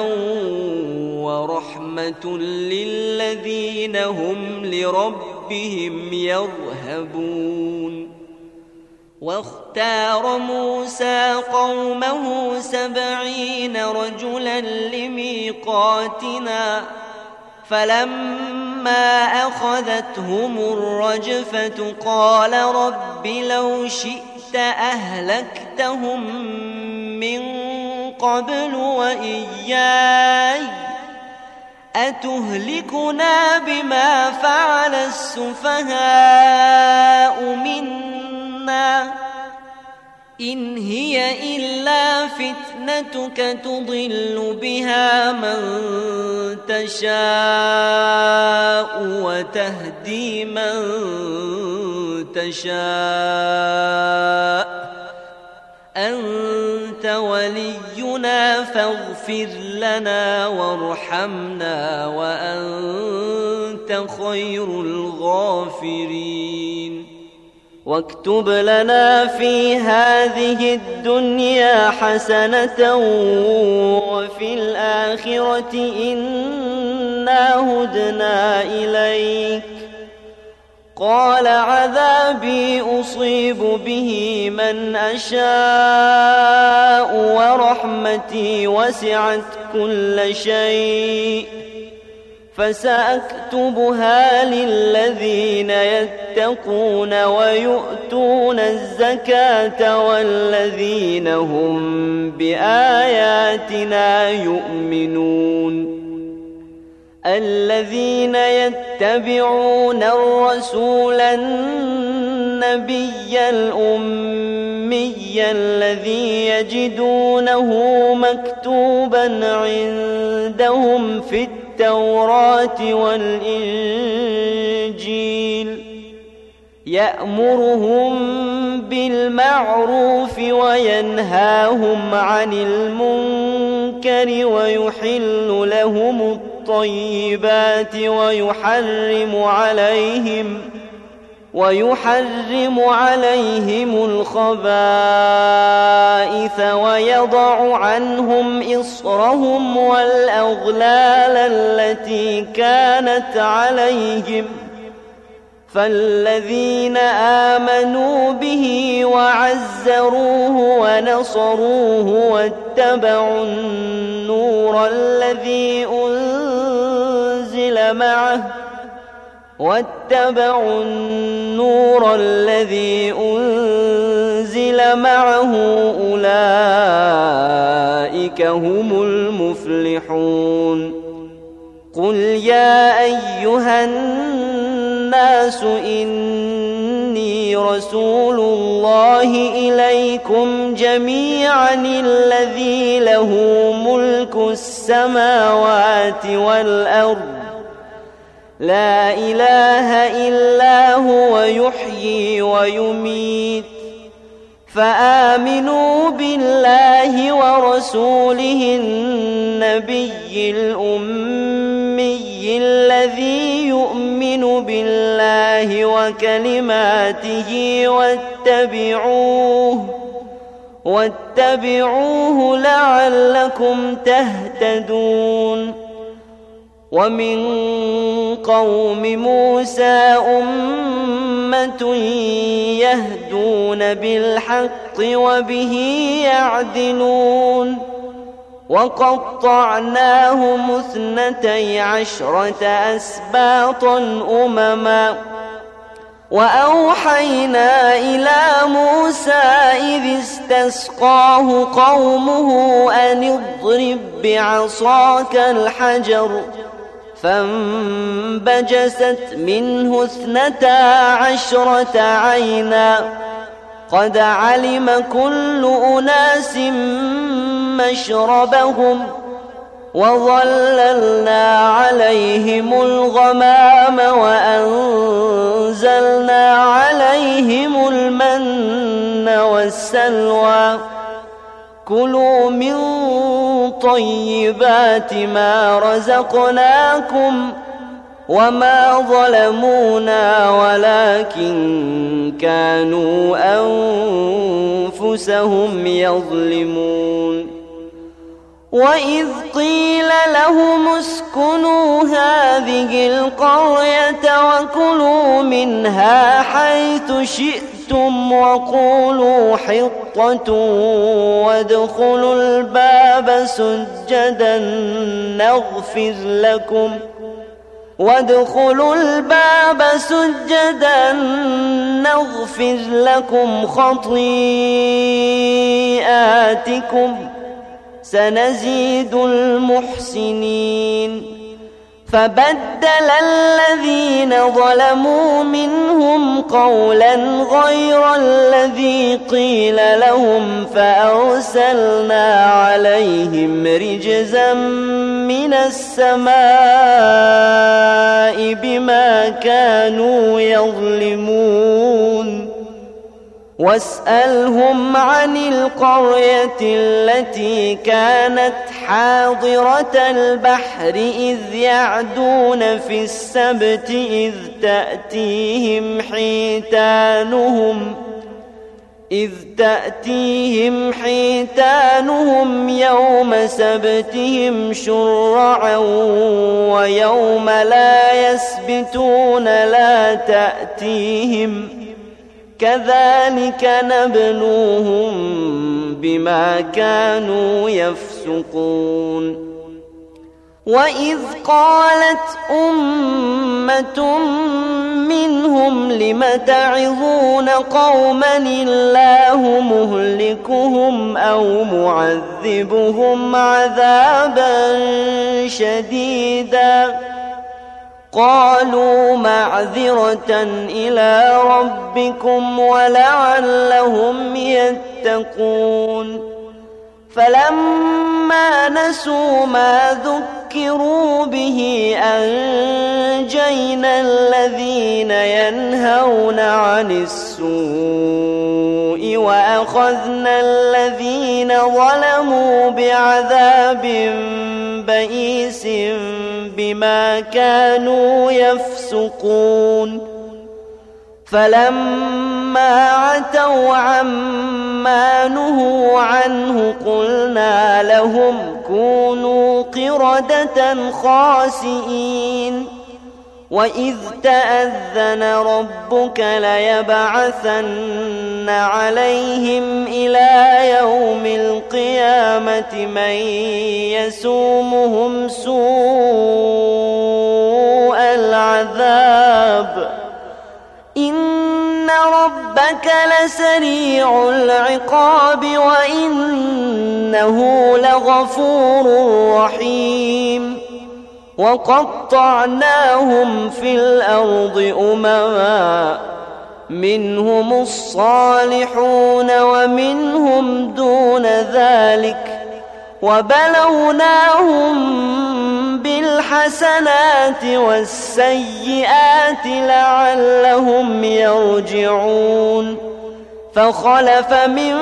ورحمة للذين هم لربهم يرهبون واختار موسى قومه سبعين رجلا لميقاتنا فلما أخذتهم الرجفة قال رب لو شئت أهلكتهم من قبل وإياي أتهلكنا بما فعل السفهاء منا إن هي إلا فتنتك تضل بها من تشاء وتهدي من تشاء أنت ولينا فاغفر لنا وارحمنا وأنت خير الغافرين واكتب لنا في هذه الدنيا حسنة وفي الآخرة إنا هدنا إليك قال عذابي أصيب به من أشاء ورحمتي وسعت كل شيء فسأكتبها للذين يتقون ويؤتون الزكاة والذين هم بآياتنا يؤمنون الذين يتبعون الرسول النبي الأمي الذي يجدونه مكتوبا عندهم في التوراة والإنجيل يأمرهم بالمعروف وينهاهم عن المنكر ويحل لهم الطيبات ويحرم عليهم ويحرم عليهم الخبائث ويضع عنهم إصرهم والأغلال التي كانت عليهم فالذين آمنوا به وعزروه ونصروه واتبعوا النور الذي أنزل معه واتبعوا النور الذي أنزل معه أولئك هم المفلحون قل يا أيها الناس إني رسول الله إليكم جميعا الذي له ملك السماوات والأرض لا إله إلا هو يحيي ويميت فآمنوا بالله ورسوله النبي الأمي الذي يؤمن بالله وكلماته واتبعوه واتبعوه لعلكم تهتدون ومن قوم موسى أمة يهدون بالحق وبه يعدلون وقطعناهم اثنتي عشرة أسباطا أمما وأوحينا إلى موسى إذ استسقاه قومه أن اضرب بعصاك الحجر فانبجست منه اثنتا عشرة عينا قد علم كل أناس مشربهم وظللنا عليهم الغمام وأنزلنا عليهم المن والسلوى كلوا من طيبات ما رزقناكم وما ظلمونا ولكن كانوا أنفسهم يظلمون وإذ قيل لهم اسكنوا هذه القرية وكلوا منها حيث شئتم وقولوا حطة وادخلوا الباب سجدا نغفر لكم وادخلوا الباب سجدا نغفر لكم خطيئاتكم سنزيد المحسنين فبدل الذين ظلموا منهم قولا غير الذي قيل لهم فأرسلنا عليهم رجزا من السماء بما كانوا يظلمون واسألهم عن القرية التي كانت حاضرة البحر إذ يعدون في السبت إذ تأتيهم حيتانهم إذ تأتيهم حيتانهم يوم سبتهم شرعا ويوم لا يسبتون لا تأتيهم كذلك نبلوهم بما كانوا يفسقون وإذ قالت أمة منهم لم تعظون قوما الله مهلكهم أو معذبهم عذابا شديدا قالوا معذرة إلى ربكم ولعلهم يتقون فلما نسوا ما ذكروا به أنجينا الذين ينهون عن السوء وأخذنا الذين ظلموا بعذاب بئيس بما كانوا يفسقون فلما عتوا عما نهوا عنه قلنا لهم كونوا قردة خاسئين وإذ تأذن ربك ليبعثن عليهم إلى يوم القيامة من يسومهم سوء العذاب إن ربك لسريع العقاب وإنه لغفور رحيم وقطعناهم في الأرض أمما منهم الصالحون ومنهم دون ذلك وبلوناهم بالحسنات والسيئات لعلهم يرجعون فخلف من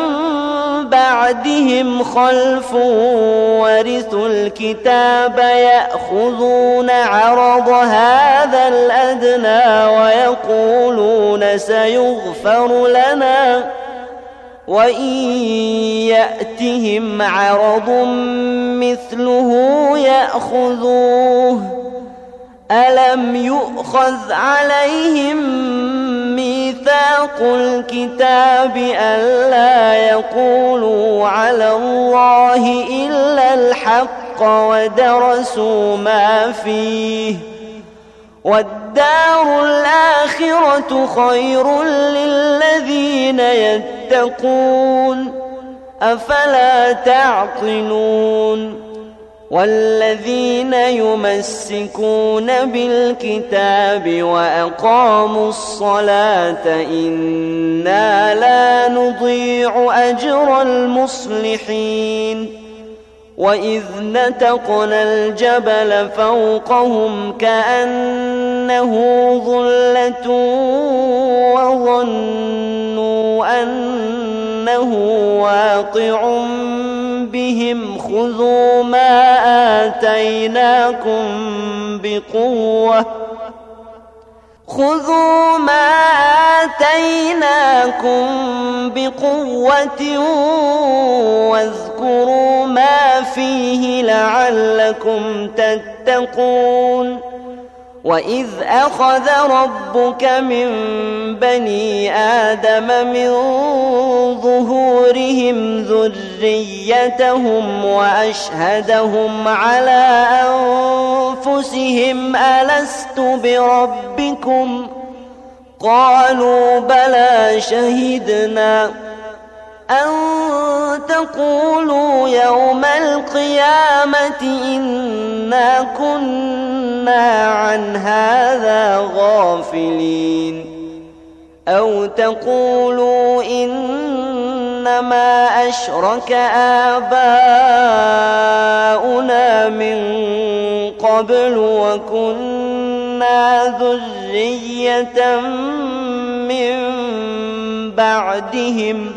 بعدهم خلف ورثوا الكتاب يأخذون عرض هذا الأدنى ويقولون سيغفر لنا وإن يأتهم عرض مثله يأخذوه ألم يؤخذ عليهم ميثاق الكتاب ألا يقولوا على الله إلا الحق ودرسوا ما فيه والدار الآخرة خير للذين يتقون أفلا تعقلون والذين يمسكون بالكتاب وأقاموا الصلاة إنا لا نضيع أجر المصلحين وإذ نتقنا الجبل فوقهم كأنه ظلة وظنوا أنه واقع بهم خذوا ما آتيناكم بقوة خذوا ما آتيناكم بقوة واذكروا ما فيه لعلكم تتقون وإذ أخذ ربك من بني آدم من ظهورهم ذريتهم وأشهدهم على أنفسهم ألست بربكم قالوا بلى شهدنا أن تقولوا يوم القيامة إنا كنا عن هذا غافلين أو تقولوا إنما أشرك آباؤنا من قبل وكنا ذرية من بعدهم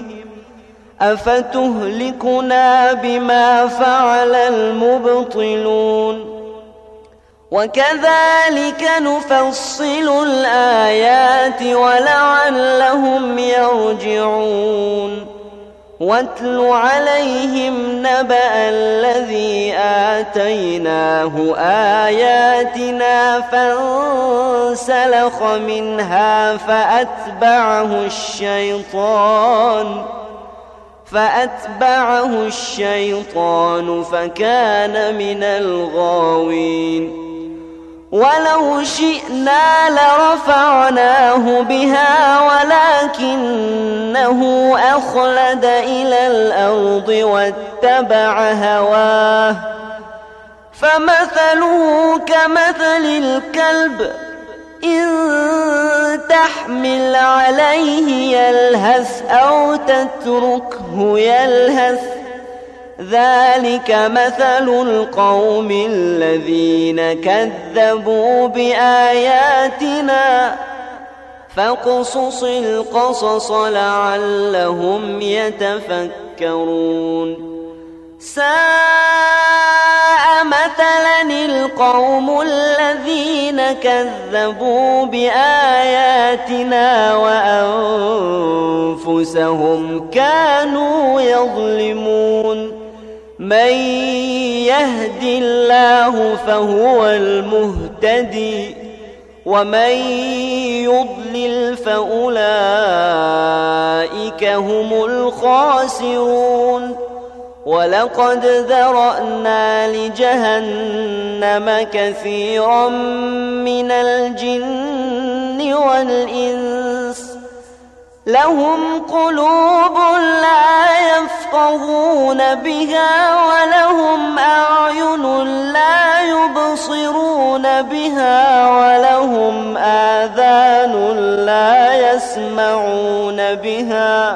أفتهلكنا بما فعل المبطلون وكذلك نفصل الآيات ولعلهم يرجعون واتل عليهم نبأ الذي آتيناه آياتنا فانسلخ منها فأتبعه الشيطان فأتبعه الشيطان فكان من الغاوين ولو شئنا لرفعناه بها ولكنه أخلد إلى الأرض واتبع هواه فمثله كمثل الكلب إن تحمل عليه يلهث أو تتركه يلهث ذلك مثل القوم الذين كذبوا بآياتنا فاقصص القصص لعلهم يتفكرون ساء مثلا القوم الذين كذبوا بآياتنا وأنفسهم كانوا يظلمون من يهد الله فهو المهتدي ومن يضلل فأولئك هم الخاسرون ولقد ذرأنا لجهنم كثيرا من الجن والإنس لهم قلوب لا يفقهون بها ولهم أعين لا يبصرون بها ولهم آذان لا يسمعون بها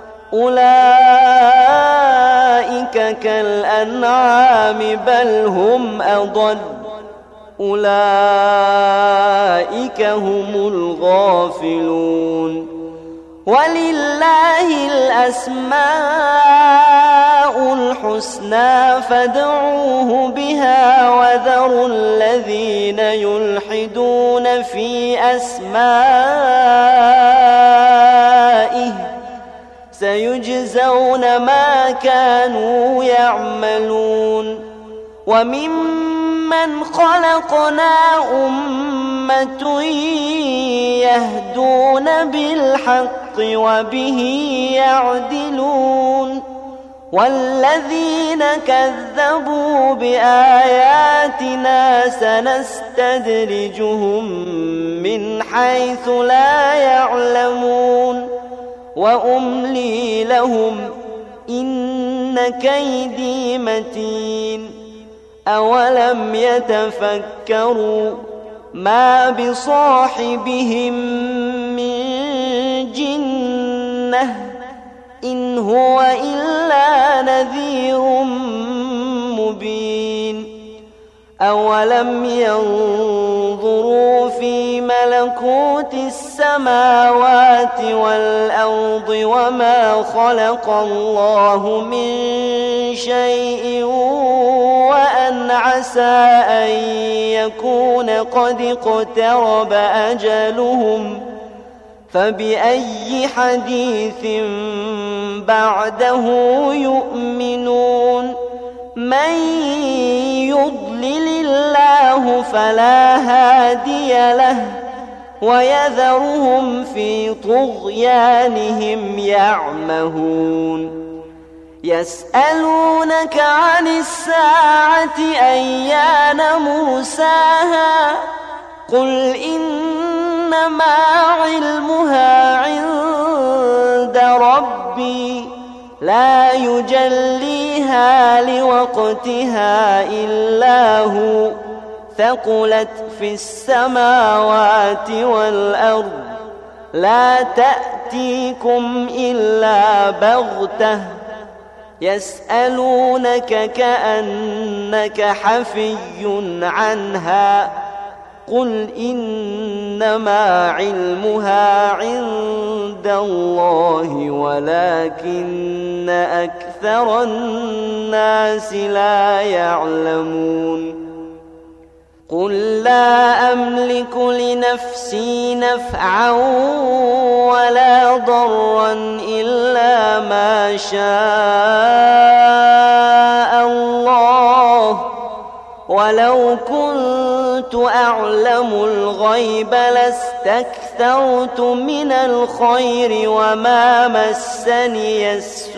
أولئك كالأنعام بل هم أضل أولئك هم الغافلون ولله الأسماء الحسنى فادعوه بها وذروا الذين يلحدون في أسمائه سيجزون ما كانوا يعملون وممن خلقنا أمة يهدون بالحق وبه يعدلون والذين كذبوا بآياتنا سنستدرجهم من حيث لا يعلمون وأملي لهم إن كيدي متين أولم يتفكروا ما بصاحبهم من جنة إن هو إلا نذير مبين أولم ينظروا في ملكوت السماوات والأرض وما خلق الله من شيء وأن عسى أن يكون قد اقترب أجلهم فبأي حديث بعده يؤمنون من يضلل الله فلا هادي له ويذرهم في طغيانهم يعمهون يسألونك عن الساعة أيان مرساها قل إنما علمها عند ربي لا يجليها لوقتها إلا هو ثقلت في السماوات والأرض لا تأتيكم إلا بغتة يسألونك كأنك حفي عنها قل إنما علمها عند الله ولكن أكثر الناس لا يعلمون قل لا أملك لنفسي نفعا ولا ضرا إلا ما شاء الله ولو كنت أعلم الغيب لاستكثرت من الخير وما مسني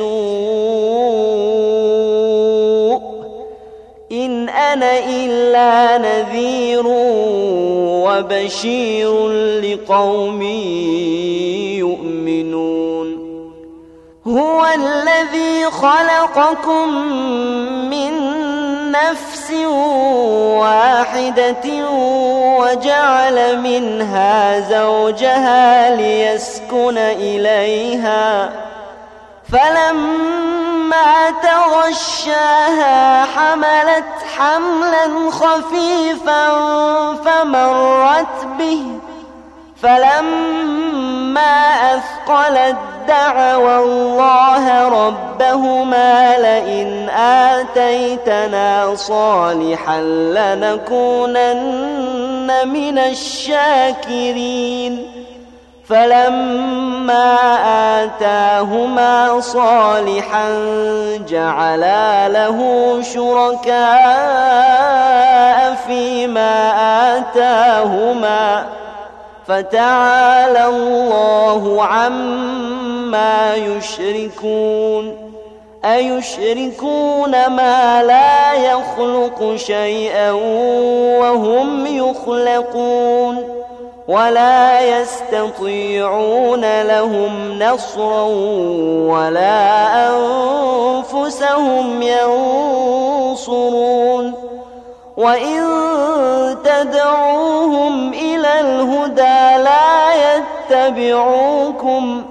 السوء إن أنا إلا نذير وبشير لقوم يؤمنون هو الذي خلقكم من نفس واحدة وجعل منها زوجها ليسكن إليها فلما تغشاها حملت حملا خفيفا فمرت به فلما أثقلت دعوا الله ربهما لئن آتيتنا صالحا لنكونن من الشاكرين فلما آتاهما صالحا جعلا له شركاء فيما آتاهما فتعالى الله عما يشركون أيشركون ما لا يخلق شيئا وهم يخلقون ولا يستطيعون لهم نصرا ولا أنفسهم ينصرون وإن تدعوهم إلى الهدى لا يتبعوكم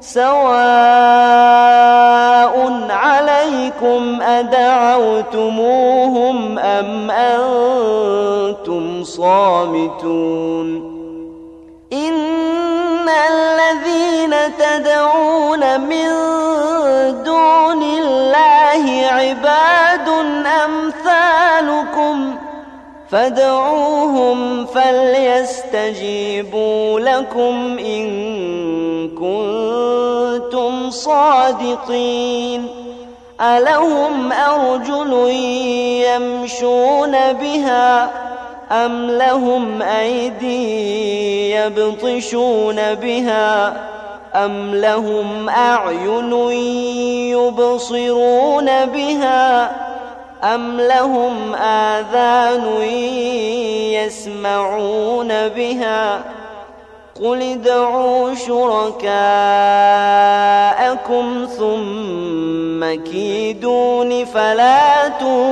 سواء عليكم أدعوتموهم أم أنتم صامتون إن الذين تدعون من دون الله عباد أمثالكم فادعوهم فليستجيبوا لكم إن كنتم صادقين ألهم أرجل يمشون بها أم لهم أيدي يبطشون بها أم لهم أعين يبصرون بها أم لهم آذان يسمعون بها قل ادعوا شركاءكم ثم كيدون فلا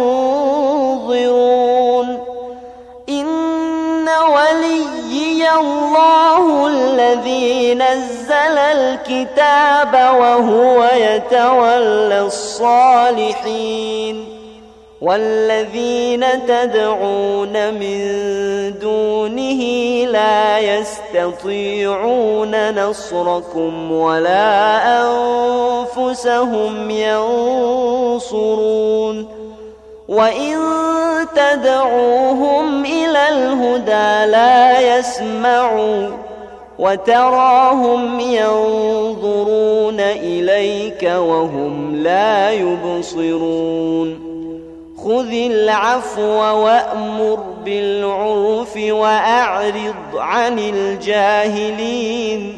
تنظرون إن وليي الله الذي نزل الكتاب وهو يتولى الصالحين والذين تدعون من دونه لا يستطيعون نصركم ولا أنفسهم ينصرون وإن تدعوهم إلى الهدى لا يسمعوا وتراهم ينظرون إليك وهم لا يبصرون خذ العفو وأمر بالعرف وأعرض عن الجاهلين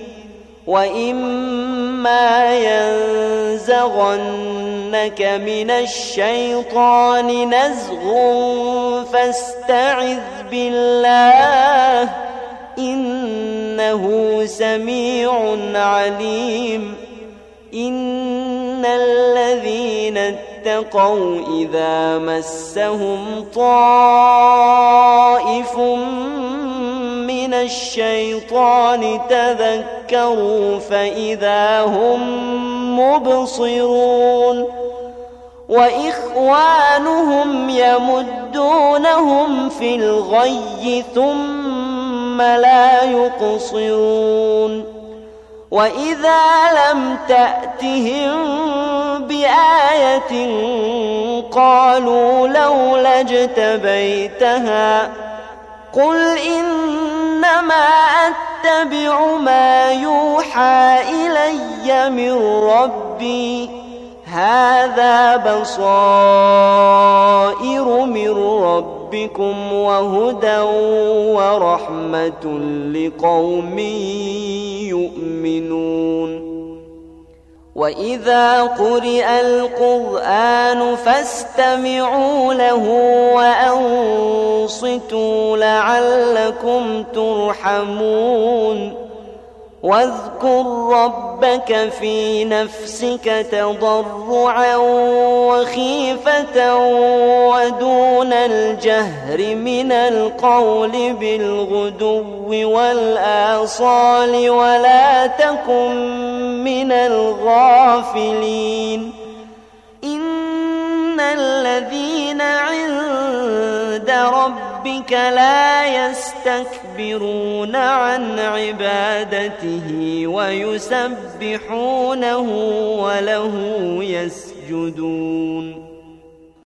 وإما ينزغنك من الشيطان نزغ فاستعذ بالله إنه سميع عليم إن الذين اتقوا إذا مسهم طائف من الشيطان تذكروا فإذا هم مبصرون وإخوانهم يمدونهم في الغي ثم لا يقصرون وإذا لم تأتهم بآية قالوا لولا اجتبيتها قل إنما أتبع ما يوحى إلي من ربي هذا بصائر من ربكم وهدى ورحمة لقوم يؤمنون وإذا قرئ القرآن فاستمعوا له وأنصتوا لعلكم ترحمون واذكر ربك في نفسك تضرعا وخيفة ودون الجهر من القول بالغدو والآصال ولا تكن من الغافلين إن الذين عند ربك لا يستكبرون عن عبادته ويسبحونه وله يسجدون